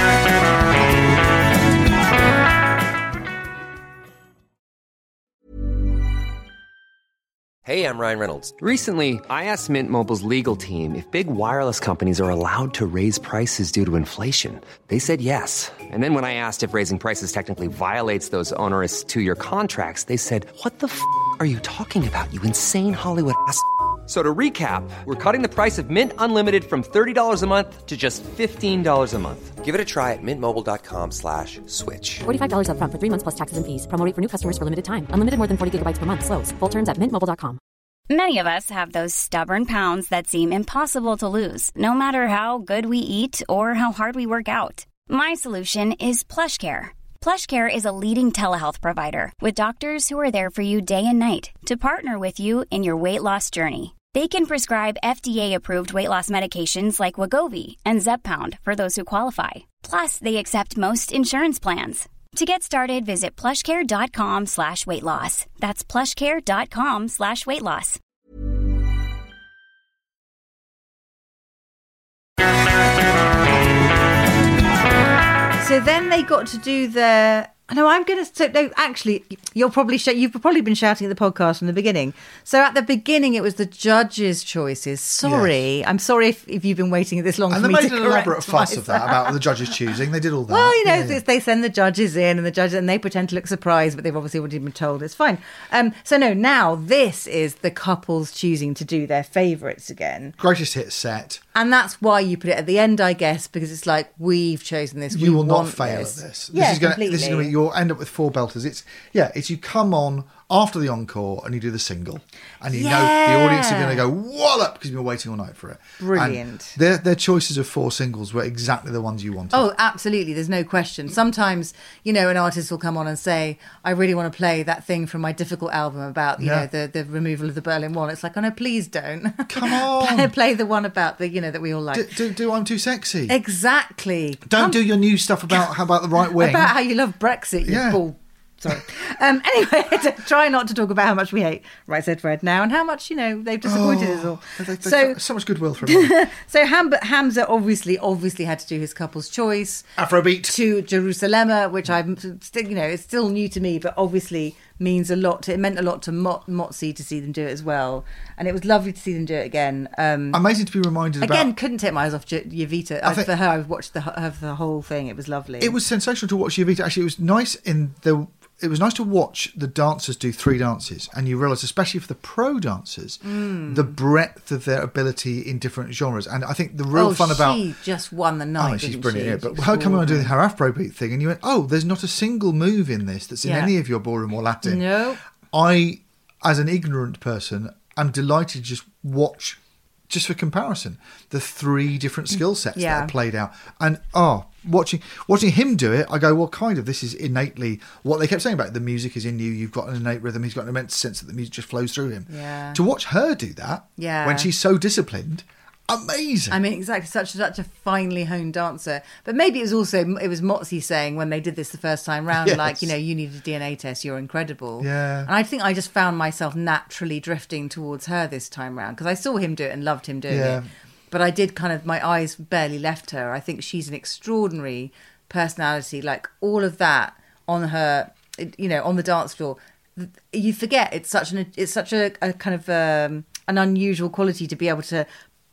Hey, I'm Ryan Reynolds. Recently, I asked Mint Mobile's legal team if big wireless companies are allowed to raise prices due to inflation. They said yes. And then when I asked if raising prices technically violates those onerous two-year contracts, they said, what the f*** are you talking about, you insane Hollywood ass f- So to recap, we're cutting the price of Mint Unlimited from thirty dollars a month to just fifteen dollars a month. Give it a try at mintmobile.com slash switch. forty-five dollars up front for three months plus taxes and fees. Promo rate for new customers for limited time. Unlimited more than forty gigabytes per month. Slows full terms at mint mobile dot com. Many of us have those stubborn pounds that seem impossible to lose, no matter how good we eat or how hard we work out. My solution is PlushCare. PlushCare is a leading telehealth provider with doctors who are there for you day and night to partner with you in your weight loss journey. They can prescribe F D A-approved weight loss medications like Wegovy and Zepbound for those who qualify. Plus, they accept most insurance plans. To get started, visit plushcare.com slash weight loss. That's plushcare.com slash weight loss. So then they got to do their. No, I'm going to. So no, actually, you'll probably sh- you've probably been shouting at the podcast from the beginning. So at the beginning, it was the judges' choices. Sorry, I'm sorry if, if you've been waiting this long. And for they me made to an correct elaborate fuss of that myself. about the judges choosing. They did all that. Well, you know, Yeah, yeah. they send the judges in, and the judges, and they pretend to look surprised, but they've obviously already been told. It's fine. Um, so no, now this is the couples choosing to do their favourites again, Greatest hit set. and that's why you put it at the end, I guess, because it's like we've chosen this. You we will not want fail this. at this. Yeah, this is gonna, completely. This is going to be. You'll end up with four belters. It's yeah. It's you come on after the encore and you do the single, and you know the audience are going to go wallop because you've been waiting all night for it. Brilliant. And their their choices of four singles were exactly the ones you wanted. Oh, absolutely. There's no question. Sometimes, you know, an artist will come on and say, I really want to play that thing from my difficult album about, you Yeah. know, the, the removal of the Berlin Wall. It's like, oh no, please don't. Come on. play, play the one about the, you know, that we all like. do, do, do I'm too sexy. Exactly. Don't Come- do your new stuff about how about the right wing. About how you love Brexit, you Yeah. bull. Sorry. Um, anyway, to try not to talk about how much we hate Right Said Fred now and how much, you know, they've disappointed us all. They- they- So, so much goodwill from them. so Ham- Hamza obviously, obviously had to do his couple's choice. Afrobeat. To Jerusalem, which I'm still, you know, it's still new to me, but obviously means a lot. To, it meant a lot to Mot- Motzi to see them do it as well, and it was lovely to see them do it again. Um, Amazing to be reminded again, about. couldn't take my eyes off J- Yevita. I I think- for her, I've watched the of the whole thing. It was lovely. It was sensational to watch Yevita. Actually, it was nice in the. It was nice to watch the dancers do three dances, and you realise, especially for the pro dancers, Mm. the breadth of their ability in different genres. And I think the real oh, fun about. she just won the night. Oh, she's didn't brilliant. she? Yeah, but She her was coming on doing awesome. her Afrobeat thing, and you went, "Oh, there's not a single move in this that's in Yeah. any of your ballroom or Latin." No. I, as an ignorant person, am delighted to just watch, just for comparison, the three different skill sets Yeah. that are played out. And oh, watching watching him do it, I go, well, kind of, this is innately what they kept saying about it. The music is in you. You've got an innate rhythm. He's got an immense sense that the music just flows through him. Yeah. To watch her do that, Yeah. when she's so disciplined, amazing. I mean, exactly, such such a finely honed dancer. But maybe it was also it was Motzi saying when they did this the first time round, Yes. like, you know, you need a D N A test. You're incredible. Yeah. And I think I just found myself naturally drifting towards her this time round because I saw him do it and loved him doing Yeah. it. But I did kind of, my eyes barely left her. I think she's an extraordinary personality. Like all of that on her, you know, on the dance floor. You forget it's such an it's such a, a kind of um, an unusual quality to be able to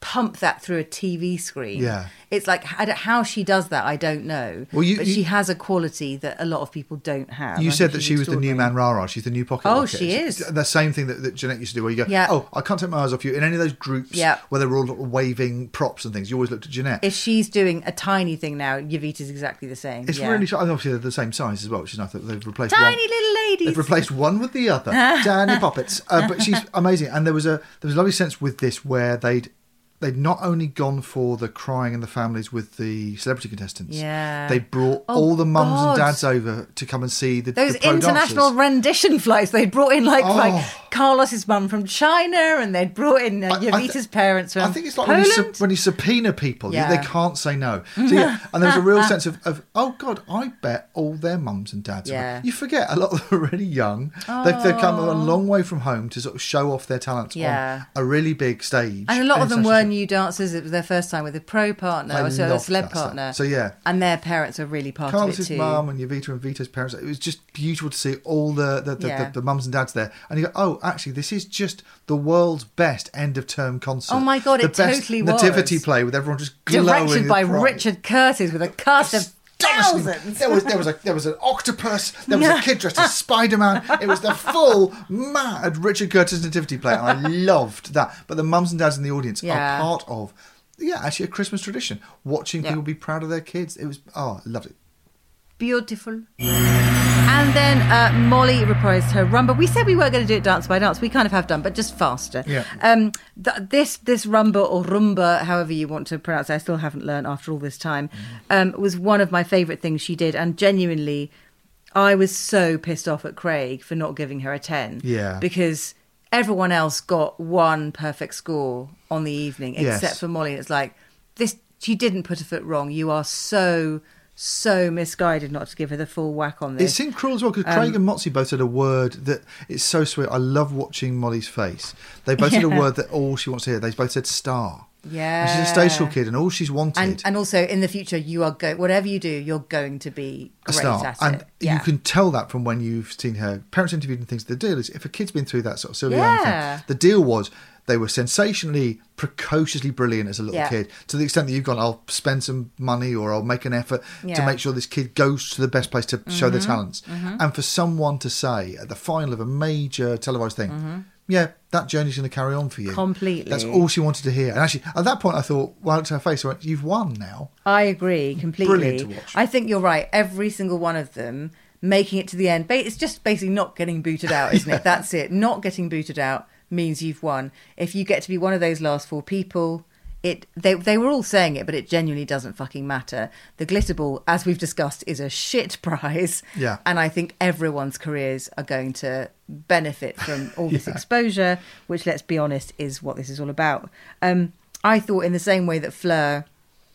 pump that through a T V screen. Yeah. It's like, I don't- how she does that, I don't know. Well, you- but you- she has a quality that a lot of people don't have. You I said think that she's she was the new extraordinary. Man Rara. She's the new Pocket Oh, Rocket. she is. The same thing that, that Jeanette used to do, where you go, Yeah. oh, I can't take my eyes off you. In any of those groups Yeah. where they were all waving props and things, you always looked at Jeanette. If she's doing a tiny thing now, Yvita's exactly the same. It's yeah. really, and obviously they're the same size as well, which is nice that they've replaced Tiny one. little ladies. They've replaced one with the other. Danny Poppets. Uh, but she's amazing. And there was a there was a lovely sense with this where they'd they'd not only gone for the crying and the families with the celebrity contestants. Yeah. They brought Oh, all the mums God. and dads over to come and see the Those the pro international dancers. rendition flights, they'd brought in like Oh. like Carlos's mum from China, and they'd brought in uh, I- I th- Yvita's parents from I think it's like when you, Poland. sub- when you subpoena people, you- Yeah. they can't say no. So yeah, and there was a real sense of, of, oh God, I bet all their mums and dads. are- Yeah. You forget a lot of them are really young. They've, they've come a long way from home to sort of show off their talents Yeah. on a really big stage. And a lot of them international were new dancers. It was their first time with a pro partner, I or so a loved celeb that stuff. partner. So, yeah. and their parents are really part of Carlos's it too. mum and Yvita and Vita's parents. It was just beautiful to see all the the, the, Yeah. the, the mums and dads there. And you go, oh, actually, this is just the world's best end of term concert. Oh my God, the it best totally was. nativity play with everyone just glowing. Directed by with pride. Richard Curtis with a cast of Astonishing. thousands. There was there was a there was an octopus. There was a kid dressed as Spider Man. It was the full mad Richard Curtis nativity play, and I loved that. But the mums and dads in the audience Yeah. are part of, yeah, actually a Christmas tradition. Watching Yeah. people be proud of their kids. It was oh, I loved it. Beautiful. And then uh, Molly reprised her rumba. We said we weren't going to do it dance by dance. We kind of have done, but just faster. Yeah. Um, th- this this rumba or rumba, however you want to pronounce it, I still haven't learned after all this time, um, was one of my favourite things she did. And genuinely, I was so pissed off at Craig for not giving her a ten. Yeah. Because everyone else got one perfect score on the evening, Yes. except for Molly. It's like, this. She didn't put a foot wrong. You are so... so misguided not to give her the full whack on It this. seemed cruel as well because Um, Craig and Motsy both said a word that it's so sweet. I love watching Molly's face. They both said a Yeah. word that all she wants to hear. They both said star. Yeah. And she's a stage school kid, and all she's wanted And and also in the future, you are go whatever you do, you're going to be a great star. at And it. Yeah. you can tell that from when you've seen her parents interviewed and things. The deal is, if a kid's been through that sort of Sylvia Young Yeah. thing, the deal was they were sensationally, precociously brilliant as a little Yeah. kid. To the extent that you've gone, I'll spend some money or I'll make an effort to Yeah. make sure this kid goes to the best place to show their Mhm, talents. mhm. And for someone to say at the final of a major televised thing, Mhm. yeah, that journey's going to carry on for you. Completely. That's all she wanted to hear. And actually, at that point, I thought, well, I looked at her face, I went, you've won now. I agree completely. Brilliant to watch. I think you're right. Every single one of them making it to the end. Ba- It's just basically not getting booted out, isn't it? That's it. Not getting booted out means you've won. If you get to be one of those last four people, it they they were all saying it, but it genuinely doesn't fucking matter. The glitter ball, as we've discussed, is a shit prize. Yeah. And I think everyone's careers are going to benefit from all this Yeah. exposure, which, let's be honest, is what this is all about. Um, I thought in the same way that Fleur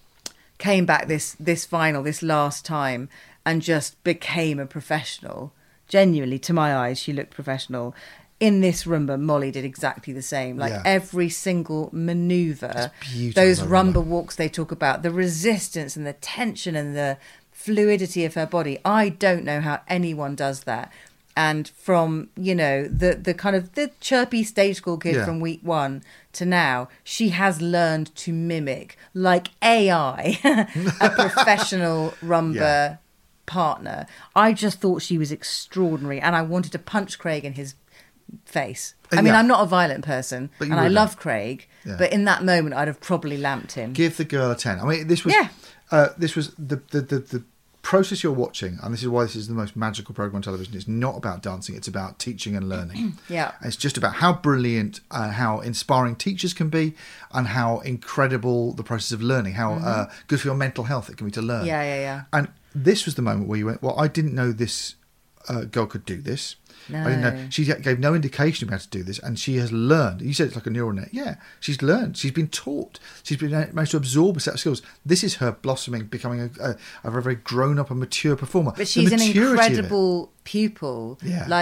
came back this this final, this last time, and just became a professional. Genuinely, to my eyes, she looked professional. In this rumba, Molly did exactly the same. Like Yeah. every single manoeuvre, beautiful, those that rumba rumba. walks they talk about, the resistance and the tension and the fluidity of her body. I don't know how anyone does that. And from, you know, the the kind of the chirpy stage school kid Yeah. from week one to now, she has learned to mimic, like A I, a professional rumba Yeah. partner. I just thought she was extraordinary, and I wanted to punch Craig in his face. I mean, Yeah. I'm not a violent person, But you and I would love have. Craig, Yeah. but in that moment, I'd have probably lamped him. Give the girl a ten. I mean, this was Yeah. uh, this was the, the the the process you're watching, and this is why this is the most magical program on television. It's not about dancing; it's about teaching and learning. Yeah. It's just about how brilliant, uh, how inspiring teachers can be, and how incredible the process of learning, how uh, good for your mental health it can be to learn. Mm-hmm. Yeah, yeah, yeah. And this was the moment where you went, well, I didn't know this uh, girl could do this. I didn't know. No. She gave no indication of how to do this, and she has learned. You said it's like a neural net. Yeah, she's learned. She's been taught. She's been managed to absorb a set of skills. This is her blossoming, becoming a, a, a very, very grown-up and mature performer. But she's The an maturity of it. incredible pupil. Yeah. Like,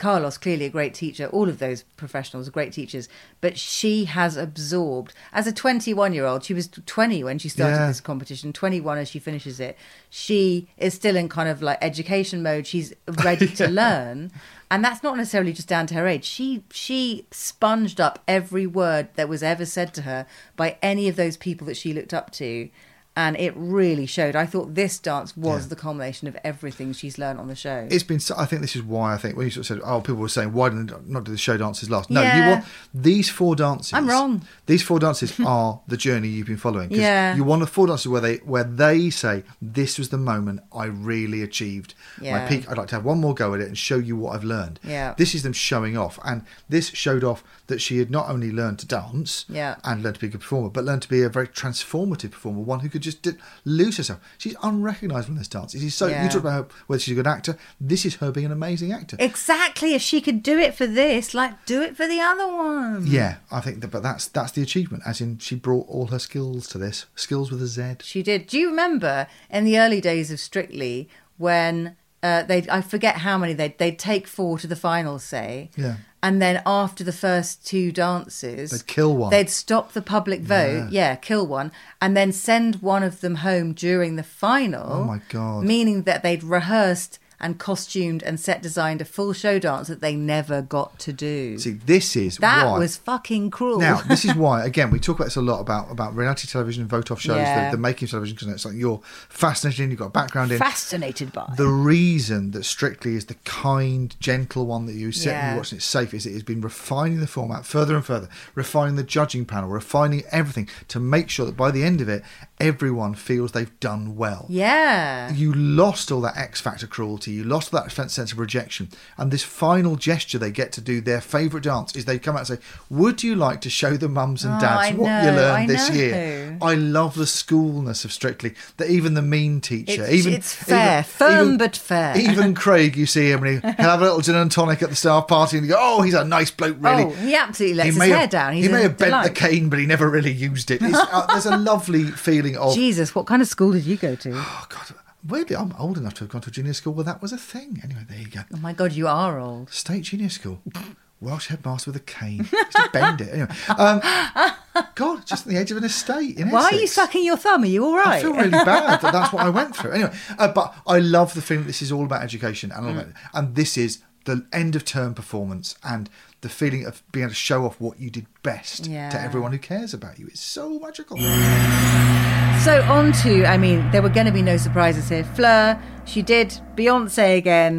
Carlos, clearly a great teacher. All of those professionals are great teachers. But she has absorbed, as a twenty-one-year-old, she was twenty when she started Yeah. this competition, twenty-one as she finishes it. She is still in kind of like education mode. She's ready to learn. And that's not necessarily just down to her age. She she sponged up every word that was ever said to her by any of those people that she looked up to. And it really showed. I thought this dance was Yeah. the culmination of everything she's learned on the show. It's been. so- I think this is why I think when you sort of said, "Oh, people were saying why didn't they not do the show dances last?" No, you Yeah. want these four dances. I'm wrong. These four dances are the journey you've been following. 'Cause Yeah. you want the four dances where they where they say, "This was the moment I really achieved my Yeah. peak. I'd like to have one more go at it and show you what I've learned." Yeah. This is them showing off, and this showed off that she had not only learned to dance Yeah. and learned to be a good performer, but learned to be a very transformative performer, one who could just did, lose herself. She's unrecognisable in this dance. She's so Yeah. you talk about her, whether she's a good actor. This is her being an amazing actor. Exactly. If she could do it for this, like, do it for the other one. Yeah, I think that, but that's that's the achievement. As in, she brought all her skills to this. Skills with a Z. She did. Do you remember in the early days of Strictly when uh, they I forget how many they'd, they'd take four to the final, say. Yeah. And then after the first two dances, They'd kill one. They'd stop the public vote, yeah. kill one, and then send one of them home during the final. Oh, my God. Meaning that they'd rehearsed and costumed and set designed a full show dance that they never got to do. See, this is that why. was fucking cruel. Now, this is why, again, we talk about this a lot about, about reality television and vote-off shows, Yeah. the, the making of television, because it's something you're fascinated in, you've got a background in. Fascinated by. The reason that Strictly is the kind, gentle one that you sit and Yeah. you watch and it's safe is it has been refining the format further and further, refining the judging panel, refining everything to make sure that by the end of it, everyone feels they've done well. Yeah. You lost all that X Factor cruelty, you lost that sense of rejection, and this final gesture they get to do, their favourite dance, is they come out and say, would you like to show the mums and Oh, dads I what know, you learned I this know. year? I love the schoolness of Strictly, that even the mean teacher, It's- even it's fair, even- firm even- but fair. Even Craig, you see him and he'll have a little gin and tonic at the staff party and you go, oh, he's a nice bloke, really. Oh, he absolutely lets his may hair have, down. He's he may a have bent the delight. cane, but he never really used it. It's, uh, there's a lovely feeling of, Jesus, what kind of school did you go to? oh, God, weirdly, I'm old enough to have gone to a junior school where that was a thing. Anyway, there you go. Oh my God, you are old. State junior school. Welsh headmaster with a cane. Used to bend it. Anyway, um, God, just on the edge of an estate in Why are you Essex. sucking your thumb? Are you all right? I feel really bad that that's what I went through. Anyway, uh, but I love the feeling this is all about education. And, all about, and this is the end of term performance and the feeling of being able to show off what you did best Yeah. to everyone who cares about you. It's so magical. So on to, I mean, there were going to be no surprises here. Fleur, she did Beyonce again.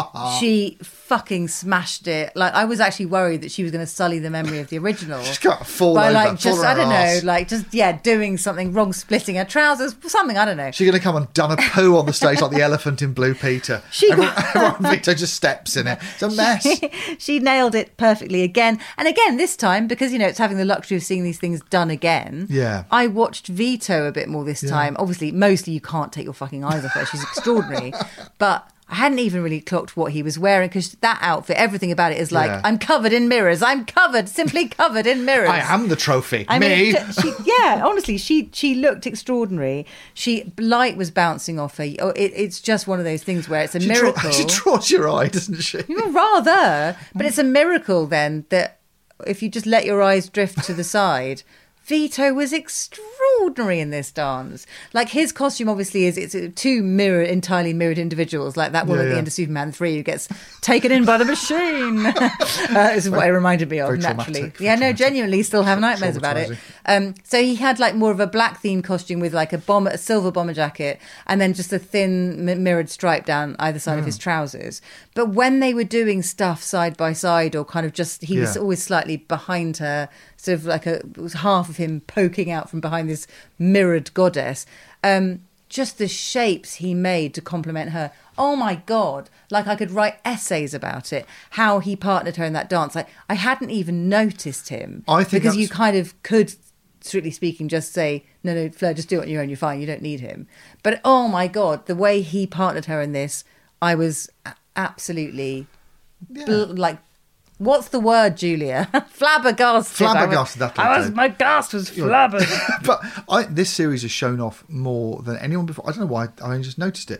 She fucking smashed it. Like, I was actually worried that she was going to sully the memory of the original. She's got to fall by over, like fall just on I her don't arse. know, like just yeah, doing something wrong, splitting her trousers, something I don't know. She's going to come and done a poo on the stage like the elephant in Blue Peter. She everyone, got- everyone Victor just steps in it. It's a mess. She nailed it perfectly again and again this time, because you know it's having the luxury of seeing these things done again. Yeah. I watched Vito a bit more this time. Obviously, mostly you can't take your fucking eyes off her. She's extraordinary, but I hadn't even really clocked what he was wearing, because that outfit, everything about it is like, Yeah. I'm covered in mirrors. I'm covered, simply covered in mirrors. I am the trophy. I Me. mean, she, yeah, honestly, she she looked extraordinary. She light was bouncing off her. Oh, it, it's just one of those things where it's a she, draw- miracle. she draws your eye, doesn't she? Well, rather, but it's a miracle then that if you just let your eyes drift to the side. Vito was extraordinary in this dance. Like, his costume obviously is, it's two mirror, entirely mirrored individuals, like that woman Yeah, at the yeah. end of Superman three who gets taken in by the machine. uh, this is what it reminded me of, very naturally. traumatic, very Yeah, no, traumatic. genuinely still have nightmares about it. Traumatising. Um, so he had like more of a black themed costume with like a bomber, a silver bomber jacket, and then just a thin m- mirrored stripe down either side Hmm. of his trousers. But when they were doing stuff side by side, or kind of just, he was Yeah. always slightly behind her, sort of like a, it was half of him poking out from behind this mirrored goddess. Um, just the shapes he made to complement her. Oh my God. Like, I could write essays about it, how he partnered her in that dance. Like, I hadn't even noticed him. I think because you that's- kind of could, strictly speaking, just say, no, no, Fleur, just do it on your own, you're fine, you don't need him. But oh my God, the way he partnered her in this, I was a- absolutely, bl- like, what's the word, Julia? Flabbergasted. Flabbergasted, I was, that'll I was do. my gas was flabbered. But I, this series has shown off more than anyone before. I don't know why. I only just noticed it.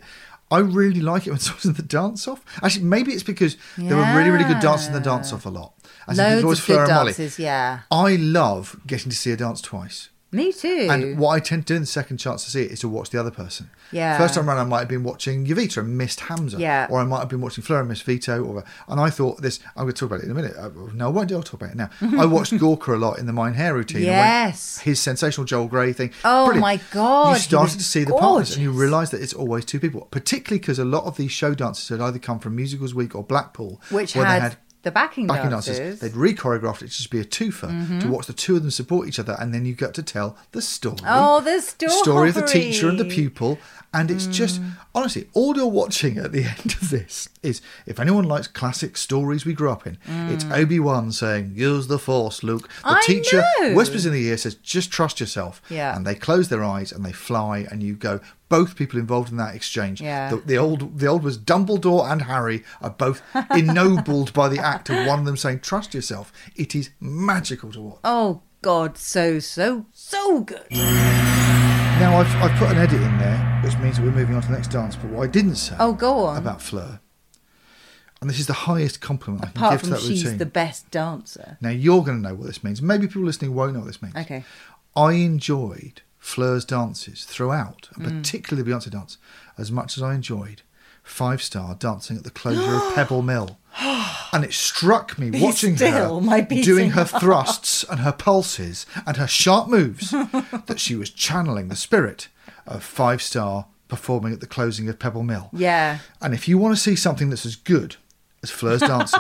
I really like it when someone's in the dance-off. Actually, maybe it's because there were really, really good dancers in the dance-off a lot. As in, Loads always of Fleur good and Molly. dances, yeah. I love getting to see a dance twice. Me too. And what I tend to do in the second chance to see it is to watch the other person. Yeah. First time around, I might have been watching Jovita and missed Hamza. Yeah. Or I might have been watching Fleur and missed Vito. Or, and I thought this, I'm going to talk about it in a minute. Uh, No, I won't do, I'll talk about it now. I watched Gorka a lot in the Mine Hair routine. Yes. His sensational Joel Grey thing. Oh, Brilliant. my God, You he started was to see the partners and you gorgeous. realise that it's always two people. Particularly because a lot of these show dances had either come from Musicals Week or Blackpool. Which where had, they had the backing, backing dancers. dancers. They'd re-choreographed it to just be a twofer Mm-hmm. to watch the two of them support each other, and then you get to tell the story. Oh, the story. story of the teacher and the pupil. And it's Mm. just, honestly, all you're watching at the end of this is, if anyone likes classic stories we grew up in, it's Obi-Wan saying, use the Force, Luke. The Mm. I teacher know. whispers in the ear, says, just trust yourself. Yeah. And they close their eyes and they fly, and you go, both people involved in that exchange. Yeah. The, the old the old was Dumbledore and Harry are both ennobled by the act of one of them saying, trust yourself. It is magical to watch. Oh, God, so, so, so good. Now, I've, I've put an edit in there, which means that we're moving on to the next dance, but what I didn't say Oh, go on. about Fleur, and this is the highest compliment I can Apart give to from that she's routine. the best dancer. Now, you're going to know what this means. Maybe people listening won't know what this means. Okay. I enjoyed Fleur's dances throughout, and Mm. particularly the Beyonce dance, as much as I enjoyed Five Star dancing at the closure of Pebble Mill. And it struck me Be watching still, my her beating doing her heart. thrusts and her pulses and her sharp moves that she was channeling the spirit of Five Star performing at the closing of Pebble Mill. Yeah. And if you want to see something that's as good as Fleur's dances,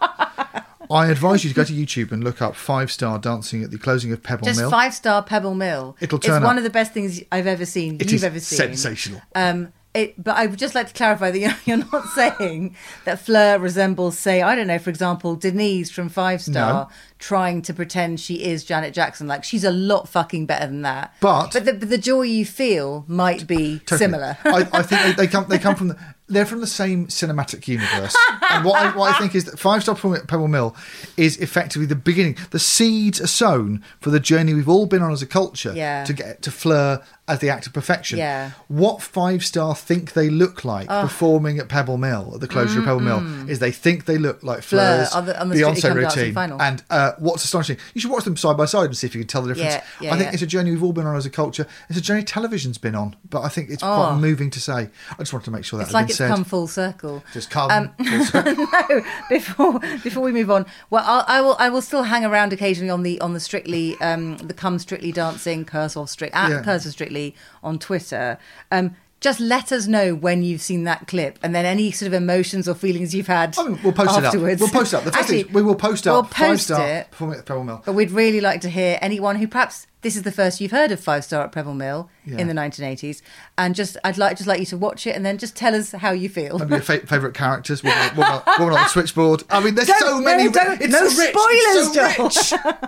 I advise you to go to YouTube and look up Five Star dancing at the closing of Pebble Just Mill. five-star Pebble Mill. It'll turn It's one up. of the best things I've ever seen, It you've is ever seen. sensational. Um, it, but I would just like to clarify that you're, you're not saying that Fleur resembles, say, I don't know, for example, Denise from Five Star No. trying to pretend she is Janet Jackson. Like, she's a lot fucking better than that. But- but the, but the joy you feel might be Totally. similar. I, I think they, they come they come from the, they're from the same cinematic universe. And what I, what I think is that Five Star performing at Pebble Mill is effectively the beginning. The seeds are sown for the journey we've all been on as a culture Yeah. to get to Fleur as the act of perfection. Yeah. What Five Star think they look like performing at Pebble Mill, at the closure of Pebble Mill, is they think they look like Fleur Fleur's on the- on the Strictly Beyonce Come Dancing routine. final. And uh, what's astonishing, you should watch them side by side and see if you can tell the difference. Yeah, yeah, I think yeah. it's a journey we've all been on as a culture. It's a journey television's been on, but I think it's Oh. quite moving to say. I just wanted to make sure that It's had like been it's said. come full circle. Just come. Um, full circle. no, before before we move on, well, I'll, I will I will still hang around occasionally on the on the Strictly um, the Come Strictly Dancing Curse of Strict at Yeah. Curse of Strictly on Twitter. Um, just let us know when you've seen that clip, and then any sort of emotions or feelings you've had. I mean, we'll post afterwards. it up. We'll post it up. The first Actually, thing is we will post up we'll Five post Star it. performing at Pebble Mill. But we'd really like to hear anyone who perhaps this is the first you've heard of Five Star at Pebble Mill Yeah. in the nineteen eighties, and just I'd like just like you to watch it and then just tell us how you feel. Maybe your fa- favourite characters. Woman, woman, woman on the switchboard. I mean, there's Don't- so no, many. don't- it's no so rich. spoilers, it's so Joel.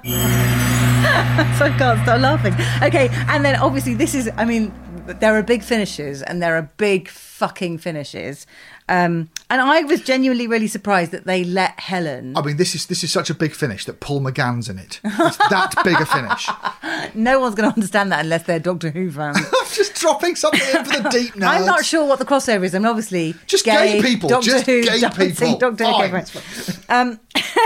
rich. So I can't stop laughing. Okay, and then obviously this is, I mean, there are big finishes and there are big fucking finishes. Um, and I was genuinely really surprised that they let Helen, I mean, this is this is such a big finish that Paul McGann's in it. It's that big a finish. no one's going to understand that unless they're Doctor Who fans. I'm just dropping something in for the deep nerds. I'm not sure what the crossover is. I mean, obviously, Just gay gay, people, Doctor just Who, gay dancing, people. Doctor Who, Fine. okay, fine. Um,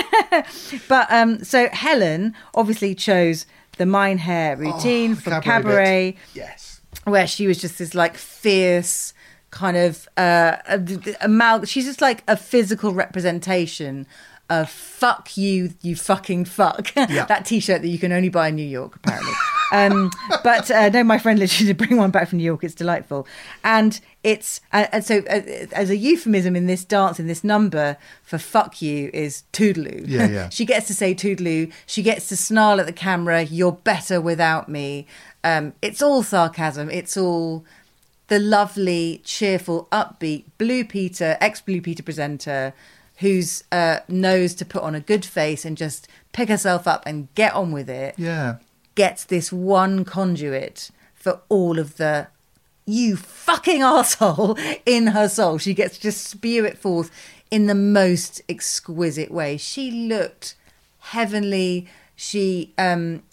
but um, so Helen obviously chose the Mine Hair routine Oh, from cabaret Cabaret. bit. Yes. Where she was just this like fierce kind of uh amal- she's just like a physical representation of fuck you, you fucking fuck. Yeah. That t-shirt that you can only buy in New York apparently. um but uh, no, my friend literally did bring one back from New York. It's delightful. And it's uh, and so uh, as a euphemism in this dance, in this number for fuck you is toodaloo. Yeah, yeah. She gets to say toodaloo, she gets to snarl at the camera, you're better without me. Um, it's all sarcasm. It's all the lovely, cheerful, upbeat Blue Peter, ex-Blue Peter presenter who's uh, knows to put on a good face and just pick herself up and get on with it. Yeah. Gets this one conduit for all of the you fucking arsehole in her soul. She gets to just spew it forth in the most exquisite way. She looked heavenly. She um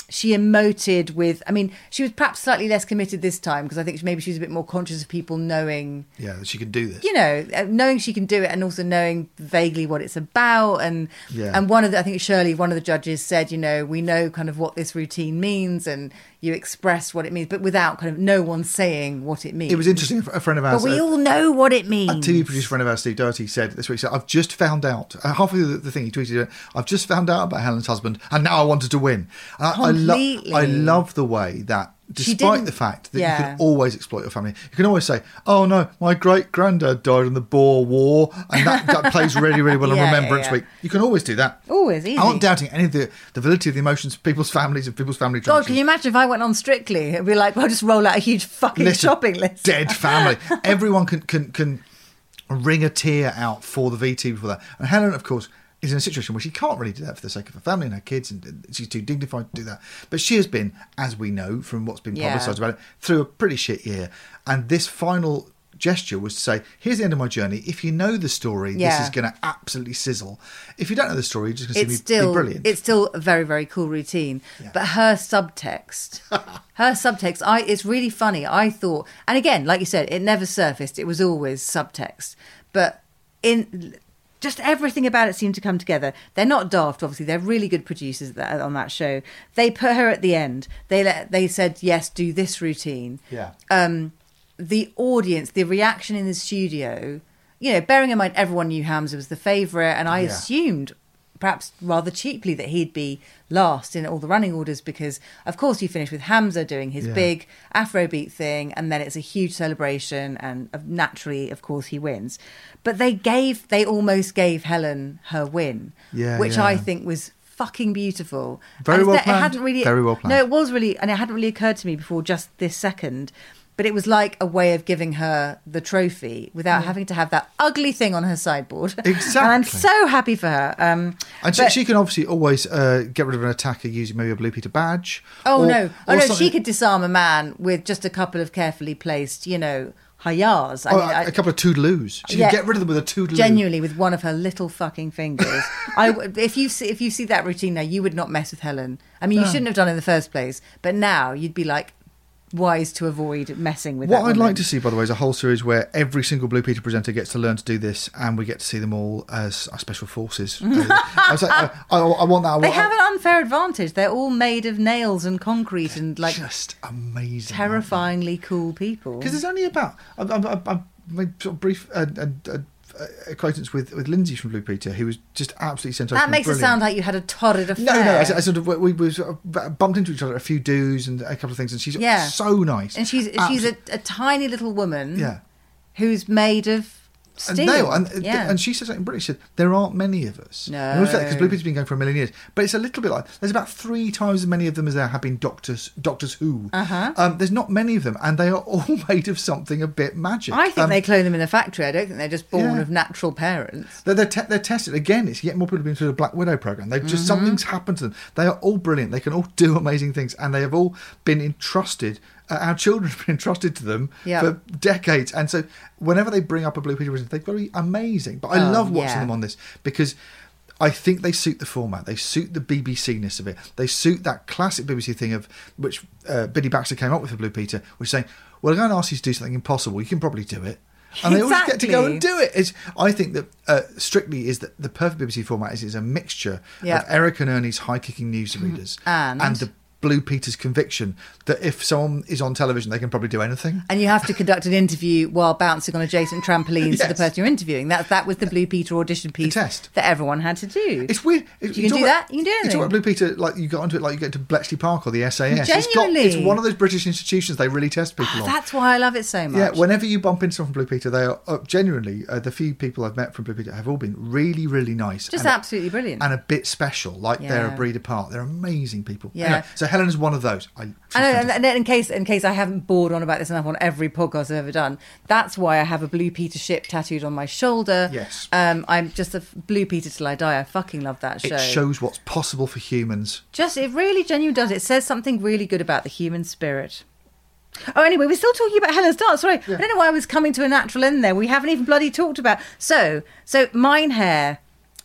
she emoted with, I mean, she was perhaps slightly less committed this time because I think maybe she was a bit more conscious of people knowing, Yeah, that she can do this. you know, uh, knowing she can do it and also knowing vaguely what it's about. And Yeah. and one of the, I think Shirley, one of the judges said, you know, we know kind of what this routine means and you express what it means, but without kind of no one saying what it means. It was interesting. A friend of ours, But we uh, all know what it means. a T V producer friend of ours, Steve Doherty, said this week, so I've just found out, uh, halfway through the, the thing he tweeted, I've just found out about Helen's husband and now I wanted to win. And I, I, lo- Completely. I love the way that, She despite didn't- the fact that yeah. you can always exploit your family, you can always say, oh no, my great granddad died in the Boer War, and that, that plays really, really well in Yeah, yeah, Remembrance yeah. Week. You can always do that. Always, easy. I'm not doubting any of the, the validity of the emotions of people's families and people's family God, traditions. can you imagine if I went on Strictly? It'd be like, well, just roll out a huge fucking List of shopping list. Dead family. Everyone can, can can wring a tear out for the V T before that. And Helen, of course, is in a situation where she can't really do that for the sake of her family and her kids, and she's too dignified to do that. But she has been, as we know from what's been Yeah. publicised about it, through a pretty shit year. And this final gesture was to say, here's the end of my journey. If you know the story, Yeah. this is going to absolutely sizzle. If you don't know the story, you're just going to It's see me still, be brilliant. it's still a very, very cool routine. But her subtext, her subtext, I it's really funny. I thought, and again, like you said, it never surfaced. It was always subtext. But in just everything about it seemed to come together. They're not daft, obviously. They're really good producers that, on that show. They put her at the end. They let, they said, yes, do this routine. Yeah. Um, the audience, the reaction in the studio, you know, bearing in mind everyone knew Hamza was the favourite, and I Yeah. assumed, perhaps rather cheaply, that he'd be last in all the running orders because, of course, you finish with Hamza doing his Yeah. big Afrobeat thing, and then it's a huge celebration, and uh, naturally, of course, he wins. But they gave, they almost gave Helen her win, Yeah, which yeah. I think was fucking beautiful. Very And well that- planned. It hadn't really, Very well planned. No, it was really, and it hadn't really occurred to me before just this second. But it was like a way of giving her the trophy without having to have that ugly thing on her sideboard. Exactly. And I'm so happy for her. Um, And she, but- she can obviously always uh, get rid of an attacker using maybe a Blue Peter badge. Oh, or- no. Oh, or no, something- she could disarm a man with just a couple of carefully placed, you know, hayas. I Oh, mean, a, I- a couple of toodaloos. She Yeah. can get rid of them with a toodaloo. genuinely with one of her little fucking fingers. I, w- if you see, if you see that routine now, you would not mess with Helen. I mean, you shouldn't have done it in the first place. But now you'd be like wise to avoid messing with What that I'd woman. like to see, by the way, is a whole series where every single Blue Peter presenter gets to learn to do this, and we get to see them all as our special forces. Uh, I, was like, I, I, I want that. I They want, have an unfair advantage. They're all made of nails and concrete and like just amazing, terrifyingly cool people. Because there's only about I, I, I, I made sort of brief uh, uh, uh, acquaintance with with Lindsay from Blue Peter, who was just absolutely sensational. That makes brilliant. it sound like you had a torrid affair. No, no. I, I sort of we, we sort of bumped into each other at a few do's and a couple of things, and she's Yeah. so nice. And she's she's Absolute- a, a tiny little woman yeah. who's made of And steel. nail, and, yeah. and she said something brilliant. She said, there aren't many of us. No. Because Blue Peter's been going for a million years. But it's a little bit like, there's about three times as many of them as there have been Doctors Doctors Who. Uh-huh. Um, there's not many of them, and they are all made of something a bit magic. I think Um, they clone them in a factory. I don't think they're just born Yeah. of natural parents. They're, they're, te- they're tested. Again, it's yet more people have been through the Black Widow program. They've just, Mm-hmm. something's happened to them. They are all brilliant. They can all do amazing things, and they have all been entrusted. Uh, our children have been entrusted to them Yeah. for decades. And so whenever they bring up a Blue Peter presenter, they've got to be amazing. But I Oh, love watching yeah. them on this because I think they suit the format. They suit the B B C-ness of it. They suit that classic B B C thing of which uh, Biddy Baxter came up with for Blue Peter, which is saying, well, I'm going to ask you to do something impossible. You can probably do it. And they always get to go and Exactly. do it. It's, I think that uh, Strictly is that the perfect B B C format is, is a mixture Yeah. of Eric and Ernie's high-kicking newsreaders And? and the Blue Peter's conviction that if someone is on television, they can probably do anything. And you have to conduct an interview while bouncing on adjacent trampolines to the Yes. person you're interviewing. That that was the Blue Peter audition piece test. that everyone had to do. It's weird. You can do that, you can do You anything. talk about Blue Peter, like you got onto it, like you get to Bletchley Park or the S A S. It's, got, Genuinely. it's one of those British institutions they really test people on. That's why I love it so much. Yeah, whenever you bump into someone from Blue Peter, they are uh, genuinely, uh, the few people I've met from Blue Peter have all been really, really nice. Just and, absolutely brilliant. And a bit special, like they're a Yeah. breed apart. They're amazing people. Yeah. Anyway, so Helen is one of those. I, she's I know, and, fantastic. and then in case in case I haven't bored on about this enough on every podcast I've ever done, that's why I have a Blue Peter ship tattooed on my shoulder. Yes. um, I'm just a f- Blue Peter till I die. I fucking love that show. It shows what's possible for humans. Just it really genuinely does. It says something really good about the human spirit. Oh, anyway, we're still talking about Helen's dance. Sorry, I don't know why I was coming to a natural end there. We haven't even bloody talked about. So, so Mine Hair.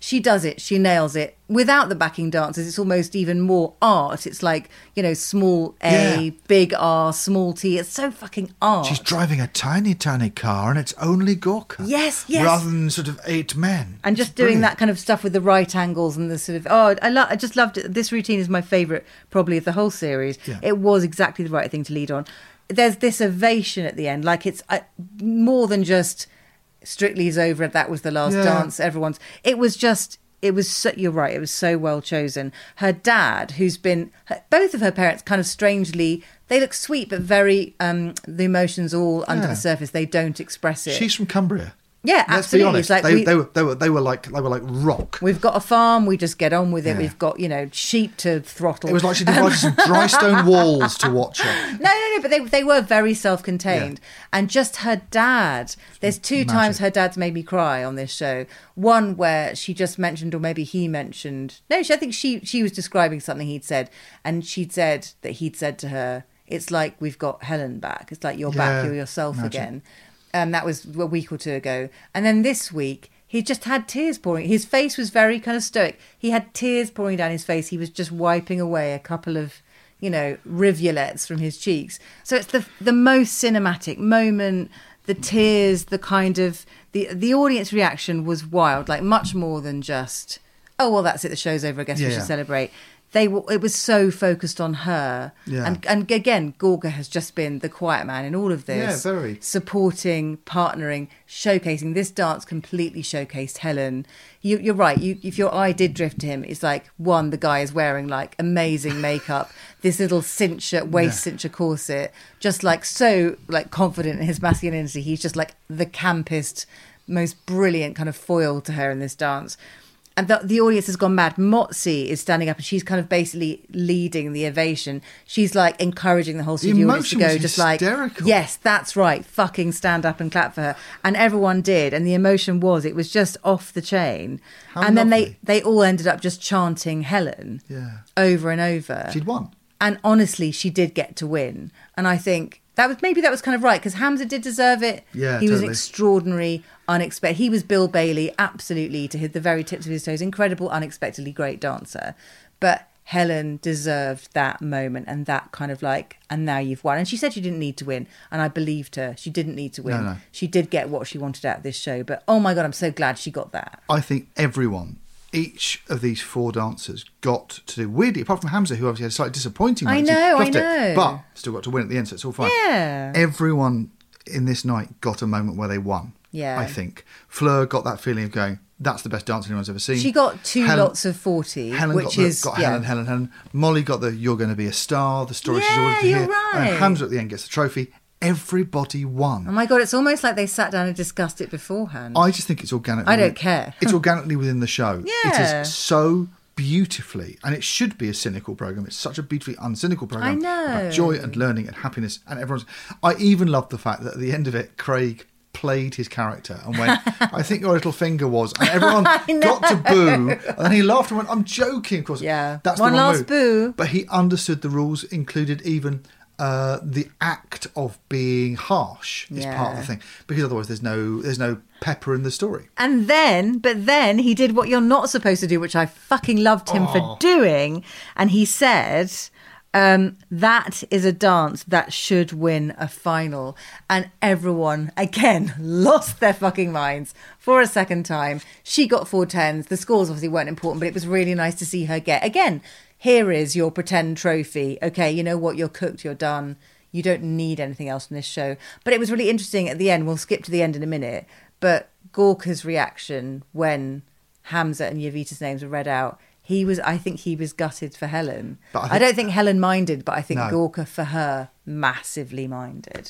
she does it. She nails it. Without the backing dancers, it's almost even more art. It's like, you know, small A, Yeah. big R, small T. It's so fucking art. She's driving a tiny, tiny car and it's only Gorka. Yes, yes. Rather than sort of eight men. And just It's doing brilliant. that kind of stuff with the right angles and the sort of oh, I lo- I just loved it. This routine is my favourite, probably of the whole series. Yeah. It was exactly the right thing to lead on. There's this ovation at the end, like it's uh, more than just Strictly's over. That was the last Yeah. dance. Everyone's. It was just. It was. So, you're right. It was so well chosen. Her dad, who's been her, both of her parents, kind of strangely. They look sweet, but very. Um, the emotions all under Yeah. the surface. They don't express it. She's from Cumbria. Yeah, Let's absolutely. be honest. It's like they, we- they were they were they were like they were like rock. We've got a farm. We just get on with it. Yeah. We've got, you know, sheep to throttle. It was like she divided some dry stone walls to watch her. No, no, no. But they they were very self-contained, Yeah. and just her dad. There's two Magic. times her dad's made me cry on this show. One where she just mentioned, or maybe he mentioned. No, she, I think she she was describing something he'd said, and she'd said that he'd said to her, "It's like we've got Helen back. It's like you're back. Yeah, You're yourself magic. again." Um, that was a week or two ago. And then this week, he just had tears pouring. His face was very kind of stoic. He had tears pouring down his face. He was just wiping away a couple of, you know, rivulets from his cheeks. So it's the the most cinematic moment. The tears, the kind of the the audience reaction was wild. Like much more than just, oh well, that's it. The show's over. I guess Yeah, we should yeah. celebrate. They were, it was so focused on her. Yeah. And and again, Gorga has just been the quiet man in all of this. Yeah, very. Supporting, partnering, showcasing. This dance completely showcased Helen. You, you're right. You, if your eye did drift to him, it's like, one, the guy is wearing like amazing makeup, this little cincher, waist cincher corset, just like so like confident in his masculinity. He's just like the campest, most brilliant kind of foil to her in this dance. And the, the audience has gone mad. Motzi is standing up and she's kind of basically leading the ovation. She's like encouraging the whole studio audience to emotion go, was just like, hysterical. yes, that's right, fucking stand up and clap for her. And everyone did. And the emotion was, it was just off the chain. How and then lovely. they, they all ended up just chanting Helen Yeah. over and over. She'd won. And honestly, she did get to win. And I think that was maybe that was kind of right, because Hamza did deserve it. Yeah, he was totally. extraordinary, unexpected. He was Bill Bailey, absolutely, to hit the very tips of his toes. Incredible, unexpectedly great dancer. But Helen deserved that moment and that kind of like, and now you've won. And she said she didn't need to win, and I believed her. She didn't need to win. No, no. She did get what she wanted out of this show. But oh my God, I'm so glad she got that. I think everyone, each of these four dancers got to do, weirdly, apart from Hamza, who obviously had a slightly disappointing I night. know, He I fluffed know. It, but still got to win at the end, so it's all fine. Yeah. Everyone in this night got a moment where they won. Yeah. I think. Fleur got that feeling of going, that's the best dance anyone's ever seen. She got two Helen- lots of forty, Helen which got, the, is got yeah. Helen, Helen, Helen. Molly got the "You're going to be a star," the story she's Yeah, always to you're hear. right. And Hamza at the end gets the trophy. Everybody won. Oh my God, it's almost like they sat down and discussed it beforehand. I just think it's organically. I don't care. It's organically within the show. Yeah. It is so beautifully, and it should be a cynical program. It's such a beautifully uncynical program. I know. About joy and learning and happiness, and everyone's. I even loved the fact that at the end of it, Craig played his character and went, "I think your little finger was," and everyone got to boo, and then he laughed and went, "I'm joking, of course." Yeah. that's One the wrong last move. boo. But he understood the rules, included even. Uh, the act of being harsh is part of the Yeah. thing, because otherwise there's no there's no pepper in the story. And then, but then he did what you're not supposed to do, which I fucking loved him for doing. And he said, um, that is a dance that should win a final. And everyone, again, lost their fucking minds for a second time. She got four tens. The scores obviously weren't important, but it was really nice to see her get, again, here is your pretend trophy. Okay, you know what? You're cooked. You're done. You don't need anything else from this show. But it was really interesting at the end. We'll skip to the end in a minute. But Gorka's reaction when Hamza and Yavita's names were read out, he was, I think he was gutted for Helen. But I I, think- don't think Helen minded, but I think No. Gorka for her massively minded.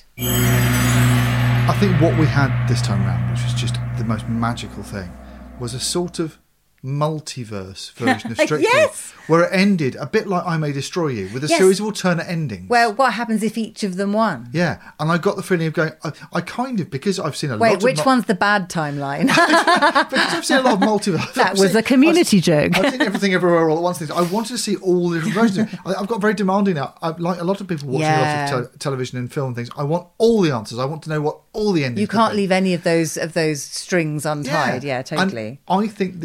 I think what we had this time around, which was just the most magical thing, was a sort of multiverse version of Strictly, Yes! where it ended a bit like I May Destroy You, with a Yes. series of alternate endings. Well, what happens if each of them won? yeah, and I got the feeling of going, I, I kind of, because I've seen a lot Wait, of... which mul- one's the bad timeline? Because I've seen a lot of multiverse. That I've was seen- a community I've, joke. I've seen Everything Everywhere All at Once. I wanted to see all the different versions. of it. I- I've got very demanding now. I, like a lot of people watching Yeah. a lot of te- television and film things, I want all the answers. I want to know what all the endings You could can't be. leave any of those of those strings untied. Yeah, totally. And I think this was a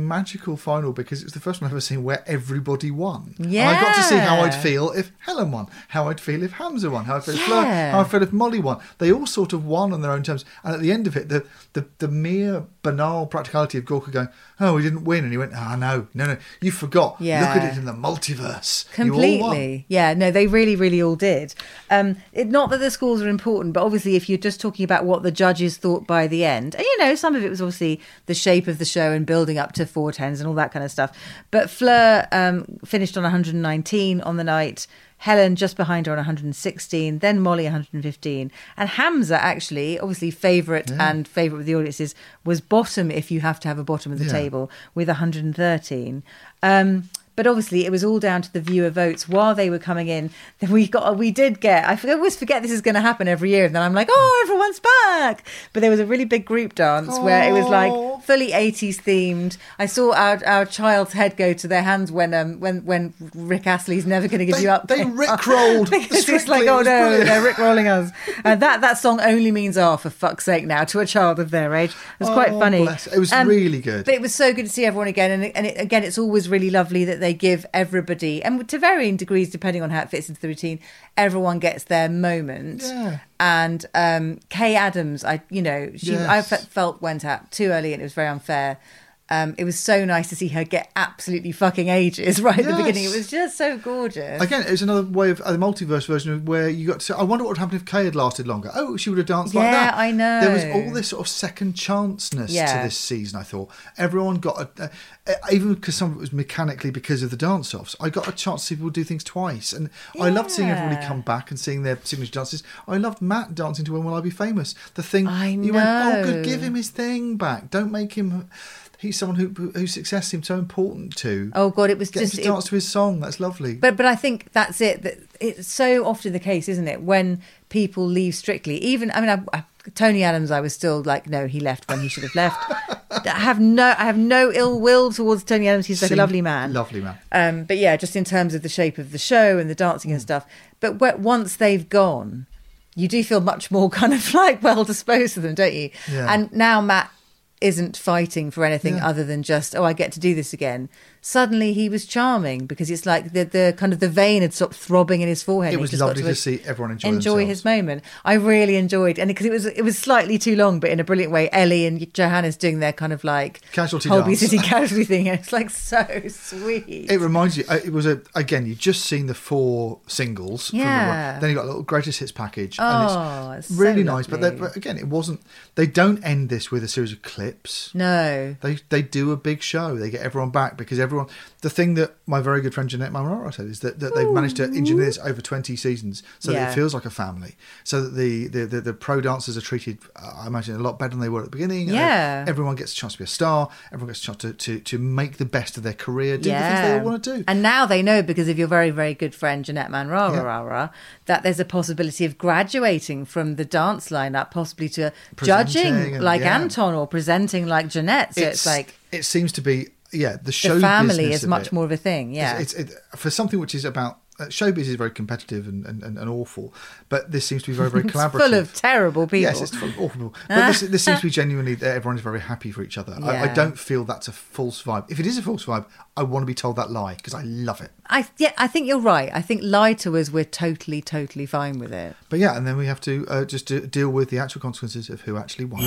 magical final because it was the first one I've ever seen where everybody won. Yeah. And I got to see how I'd feel if Helen won, how I'd feel if Hamza won, how I'd feel if Fleur, Yeah. how I'd feel if Molly won. They all sort of won on their own terms. And at the end of it, the the, the mere banal practicality of Gorka going, oh, we didn't win. And he went, oh, no, no, no, you forgot. Yeah. Look at it in the multiverse. You all won. Completely. Yeah, no, they really, really all did. Um, it, not that the scores are important, but obviously if you're just talking about what the judges thought by the end, and you know, some of it was obviously the shape of the show and building up to four tens and all that kind of stuff. But Fleur um, finished on one hundred nineteen on the night. Helen just behind her on one hundred sixteen, then Molly one hundred fifteen. And Hamza, actually, obviously favourite Yeah. and favourite with the audiences, was bottom if you have to have a bottom of the Yeah. table with one hundred thirteen. Um, but obviously it was all down to the viewer votes while they were coming in. Then we got, we did get, I forget- always forget this is going to happen every year. And then I'm like, oh, everyone's back. But there was a really big group dance where it was like Aw. fully eighties themed. I saw our, our child's head go to their hands when um when when Rick Astley's Never Gonna Give They- You Up. they rickrolled Because it's Strictly, like, it oh was no, brilliant. they're rickrolling us. And that, that song only means ah, for fuck's sake now, to a child of their age. It was quite Oh, funny. Um, bless. It was really good. But it was so good to see everyone again. And, and it, again, it's always really lovely that they give everybody, and to varying degrees, depending on how it fits into the routine, everyone gets their moment. Yeah. And um, Kay Adams, I you know, she Yes. I fe- felt went out too early and it was very unfair. Um, it was so nice to see her get absolutely fucking ages right at the Yes. beginning. It was just so gorgeous. Again, it was another way of uh, the multiverse version of where you got to. I wonder what would happen if Kay had lasted longer. Oh, she would have danced like Yeah, that. I know. There was all this sort of second chanceness Yeah. to this season. I thought everyone got a, uh, uh, even because some of it was mechanically because of the dance offs. I got a chance to see people do things twice, and I loved seeing everybody Yeah. come back and seeing their signature dances. I loved Matt dancing to "When Will I Be Famous." The thing I you went, oh, good, know. give him his thing back. Don't make him. He's someone who whose success seemed so important to. Oh God, it was Get him just to it- dance to his song. That's lovely. But but I think that's it. That it's so often the case, isn't it? When people leave Strictly, even I mean, I, I, Tony Adams, I was still like, no, he left when he should have left. I have no, I have no ill will towards Tony Adams. He's like Seemed a lovely man, lovely man. Um, but yeah, just in terms of the shape of the show and the dancing Mm. and stuff. But wh- once they've gone, you do feel much more kind of like well disposed of them, don't you? Yeah. And now Matt isn't fighting for anything Yeah. other than just, oh, I get to do this again. Suddenly he was charming because it's like the, the kind of the vein had stopped throbbing in his forehead. It He was just got lovely to see everyone enjoy enjoy themselves. his moment. I really enjoyed, and because it was it was slightly too long, but in a brilliant way. Ellie and Johannes doing their kind of like Casualty Holby dance. City casualty thing. And it's like so sweet. It reminds you. uh, It was a again. You just seen the four singles. From the Yeah. one, then you got a little greatest hits package. Oh, and it's it's so really nice. But, they- lovely. but again, it wasn't. They don't end this with a series of clips. No. They they do a big show. They get everyone back because everyone. The thing that my very good friend Jeanette Marmara said is that, that they've managed to engineer this over twenty seasons so that Yeah. it feels like a family. So that the the, the, the pro dancers are treated, uh, I imagine, a lot better than they were at the beginning. Yeah. Uh, everyone gets a chance to be a star. Everyone gets a chance to, to, to make the best of their career, do the things they all want to do. And now they know, because of your very, very good friend Jeanette Manrara, that there's a possibility of graduating from the dance lineup, possibly to Presenting judging and- like yeah. Anton or presenting like Jeanette. So it's, like it seems to be yeah the show the family business is of much it. more of a thing. Yeah. It's, it's it, for something which is about uh, showbiz is very competitive and, and, and, and awful, but this seems to be very very It's collaborative. full of terrible people. Yes, it's full of awful people. But this, this seems to be genuinely that everyone is very happy for each other. I, I Yeah. don't feel that's a false vibe. If it is a false vibe, I want to be told that lie because I love it. I yeah, I think you're right. I think lie to us, we're totally, totally fine with it. But yeah, and then we have to uh, just do, deal with the actual consequences of who actually won.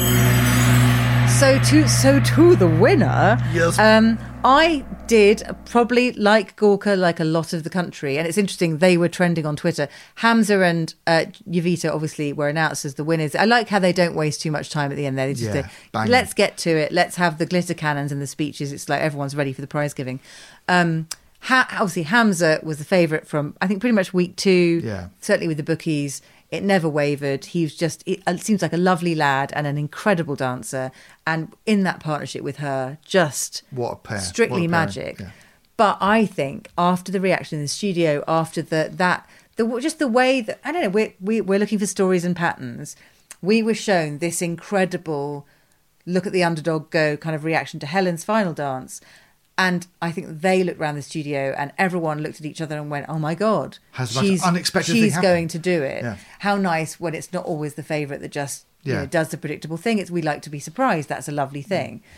So to so to the winner, Yes. um, I did probably like Gorka, like a lot of the country, and it's interesting. They were trending on Twitter. Hamza and uh, Yavita obviously were announced as the winners. I like how they don't waste too much time at the end there. They just Yeah, say, bang. let's get to it. Let's have the glitter cannons and the speeches. It's like everyone's ready for the prize giving. Um, ha- obviously, Hamza was the favourite from I think pretty much week two. Yeah. Certainly with the bookies. It never wavered. He was just, it, it seems like a lovely lad and an incredible dancer. And in that partnership with her, just What a pair. strictly What a pairing, magic. yeah. But I think after the reaction in the studio, after the that, the just the way that, I don't know, we're, we, we're looking for stories and patterns. We were shown this incredible look at the underdog go kind of reaction to Helen's final dance. And I think they looked around the studio and everyone looked at each other and went, oh my God, Has the most unexpected thing she's happened. going to do it. Yeah. How nice when it's not always the favourite that just you Yeah. know, does the predictable thing. It's we like to be surprised. That's a lovely thing.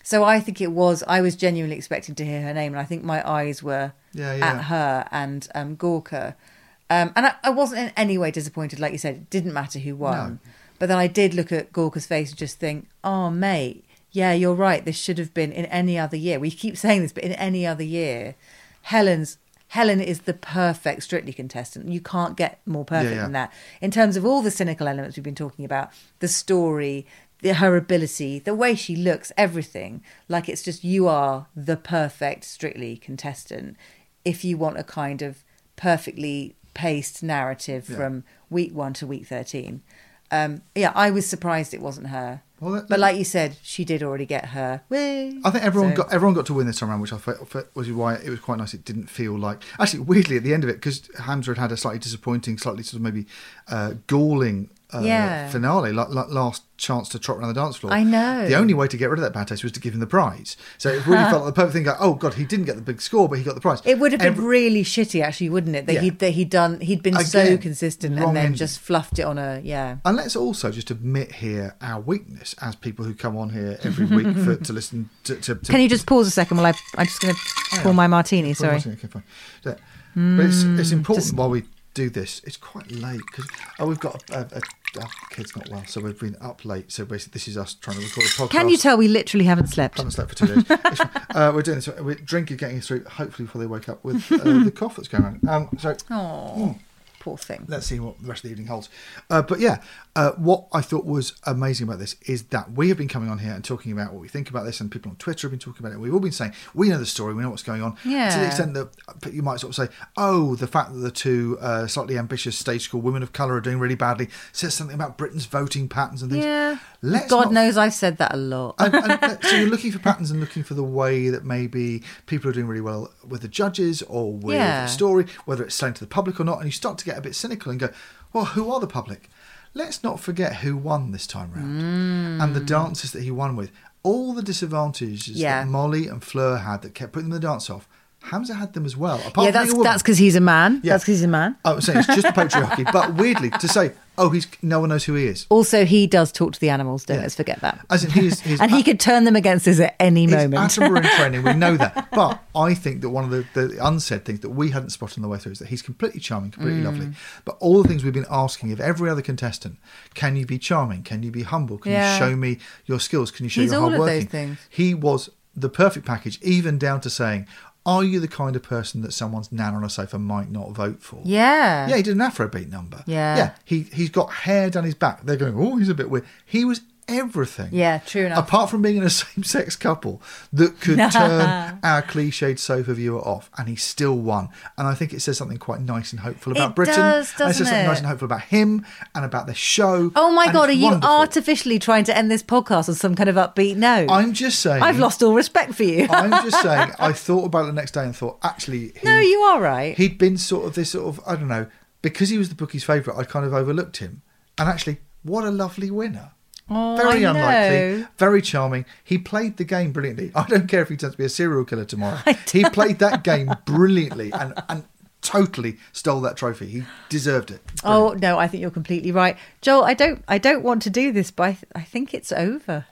So I think it was, I was genuinely expecting to hear her name, and I think my eyes were Yeah, yeah. at her and um, Gorka. Um, and I, I wasn't in any way disappointed. Like you said, it didn't matter who won. No. But then I did look at Gorka's face and just think, oh, mate, yeah, you're right. This should have been in any other year. We keep saying this, but in any other year, Helen's Helen is the perfect Strictly contestant. You can't get more perfect Yeah, yeah. than that. In terms of all the cynical elements we've been talking about, the story, the, her ability, the way she looks, everything. Like it's just, you are the perfect Strictly contestant if you want a kind of perfectly paced narrative Yeah. from week one to week thirteen. Um, yeah, I was surprised it wasn't her. Well, that- but like you said, she did already get her. Whee! I think everyone So- got everyone got to win this time around, which I felt, felt was why it was quite nice. It didn't feel like actually weirdly at the end of it, because Hamza had had a slightly disappointing, slightly sort of maybe uh, galling uh, Yeah. finale, like, like last chance to trot around the dance floor. I know. The only way to get rid of that bad taste was to give him the prize. So it really felt like the perfect thing. Like, oh god, he didn't get the big score, but he got the prize. It would have been Every- really shitty, actually, wouldn't it? That Yeah. he'd that he'd done he'd been so Again, consistent wrong and then ending. just fluffed it on a yeah. And let's also just admit here our weakness as people who come on here every week for, to listen to. to, to Can you just pause a second while I I'm just going to pour my martini? Sorry. Okay, fine. So, but it's, it's important just- while we do this. It's quite late because oh, we've got a, a, a, our kid's not well, so we've been up late. So basically, this is us trying to record a podcast. Can you tell we literally haven't slept? Haven't slept for two days. It's fine. uh, we're doing this. We're drinking, getting us through. Hopefully, before they wake up with uh, the cough that's going on. Um, so. Oh, poor thing. Let's see what the rest of the evening holds. Uh, but yeah, uh, what I thought was amazing about this is that we have been coming on here and talking about what we think about this, and people on Twitter have been talking about it. We've all been saying, we know the story, we know what's going on. Yeah. To the extent that you might sort of say, oh, the fact that the two uh, slightly ambitious stage school women of colour are doing really badly says something about Britain's voting patterns and things. Yeah. Let's God not- knows I've said that a lot. and, and, so you're looking for patterns and looking for the way that maybe people are doing really well with the judges or with Yeah. the story, whether it's selling to the public or not, and you start to get a bit cynical and go, well, who are the public? Let's not forget who won this time round Mm. and the dances that he won with. All the disadvantages Yeah. that Molly and Fleur had that kept putting them in the dance off, Hamza had them as well. Apart Yeah, from that's being a woman. that's because he's a man. Yeah. That's because he's a man. I was saying it's just the patriarchy, but weirdly to say, oh, he's no one knows who he is. Also, he does talk to the animals. Don't Yeah. let's forget that. As in, he is, he's and he could turn them against us at any It's moment. Attenborough in training, we know that. But I think that one of the, the unsaid things that we hadn't spotted on the way through is that he's completely charming, completely Mm. lovely. But all the things we've been asking of every other contestant, can you be charming? Can you be humble? Can Yeah. you show me your skills? Can you show He's your all hard of those working? things. He was the perfect package, even down to saying, are you the kind of person that someone's nan on a sofa might not vote for? Yeah. Yeah, he did an Afrobeat number. Yeah. Yeah, he, he's got hair down his back. They're going, oh, he's a bit weird. He was everything. Yeah, true enough. Apart from being in a same-sex couple that could turn our cliched sofa viewer off, and he still won. And I think it says something quite nice and hopeful about It Britain. does, and it says doesn't something it? nice and hopeful about him and about the show. Oh my and God, are it's you wonderful. artificially trying to end this podcast on some kind of upbeat note? I'm just saying. I've lost all respect for you. I'm just saying. I thought about it the next day and thought, actually, he, No, you are right. He'd been sort of this sort of I don't know, because he was the bookie's favourite. I kind of overlooked him, and actually, what a lovely winner. Oh, Very I unlikely, know. very charming. He played the game brilliantly. I don't care if he turns to be a serial killer tomorrow. I He played that game brilliantly and, and totally stole that trophy. He deserved it. Oh no, I think you're completely right, Joel. I don't, I don't want to do this, but I, th- I think it's over.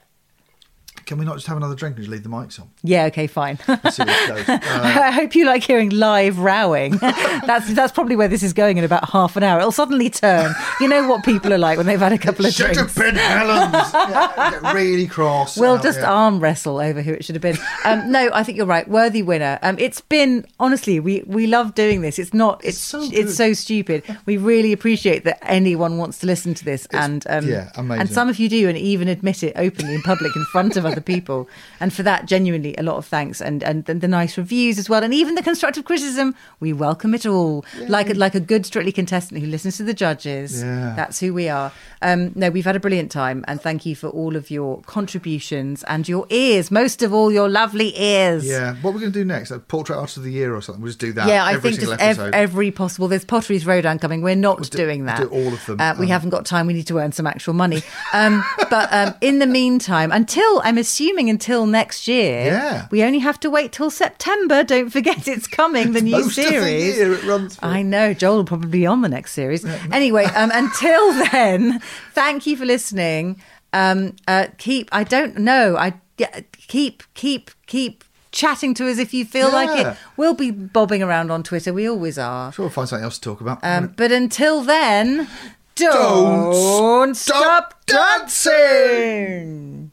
Can we not just have another drink and just leave the mics on? Yeah, okay, fine. Let's see where it goes. Uh, I hope you like hearing live rowing. That's that's probably where this is going in about half an hour. It'll suddenly turn. You know what people are like when they've had a couple of Should drinks. have been Helen's. Yeah, get really cross. We'll Oh, just yeah. arm wrestle over who it should have been. Um, no, I think you're right. Worthy winner. Um, it's been honestly, we we love doing this. It's not. It's It's so it's good. so stupid. We really appreciate that anyone wants to listen to this, and um, yeah, amazing. and some of you do, and even admit it openly in public in front of other people. And for that, genuinely, a lot of thanks, and, and and the nice reviews as well, and even the constructive criticism. We welcome it all, like a, like a good Strictly contestant who listens to the judges. Yeah. That's who we are. Um, no, we've had a brilliant time, and thank you for all of your contributions and your ears. Most of all, your lovely ears. Yeah. What we're going to do next? A portrait artist of the year or something? We'll just do that. Yeah, I every think single just ev- episode. every possible. There's Potteries Rodan coming. We're not We'll do- doing we'll that. do all of them. Uh, we Um, haven't got time. We need to earn some actual money. Um, but um, in the meantime, until I'm assuming until next year, Yeah. we only have to wait till September. Don't forget, it's coming. The new Most of the series. year it runs for. I know Joel will probably be on the next series. Anyway, um, until then, thank you for listening. Um, uh, keep. I don't know. I yeah, keep, keep, keep chatting to us if you feel like Yeah. it. We'll be bobbing around on Twitter. We always are. Sure, we'll find something else to talk about. Um, but until then, Don't don't, stop stop dancing.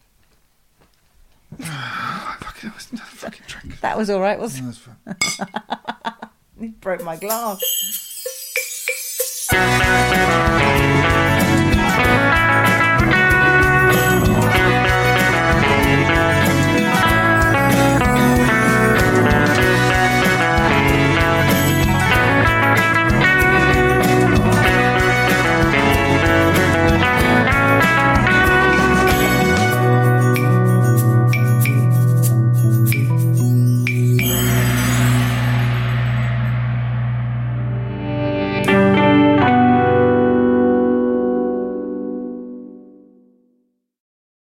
fucking, fucking drink. That was all right, wasn't That's fine. it? You broke my glass.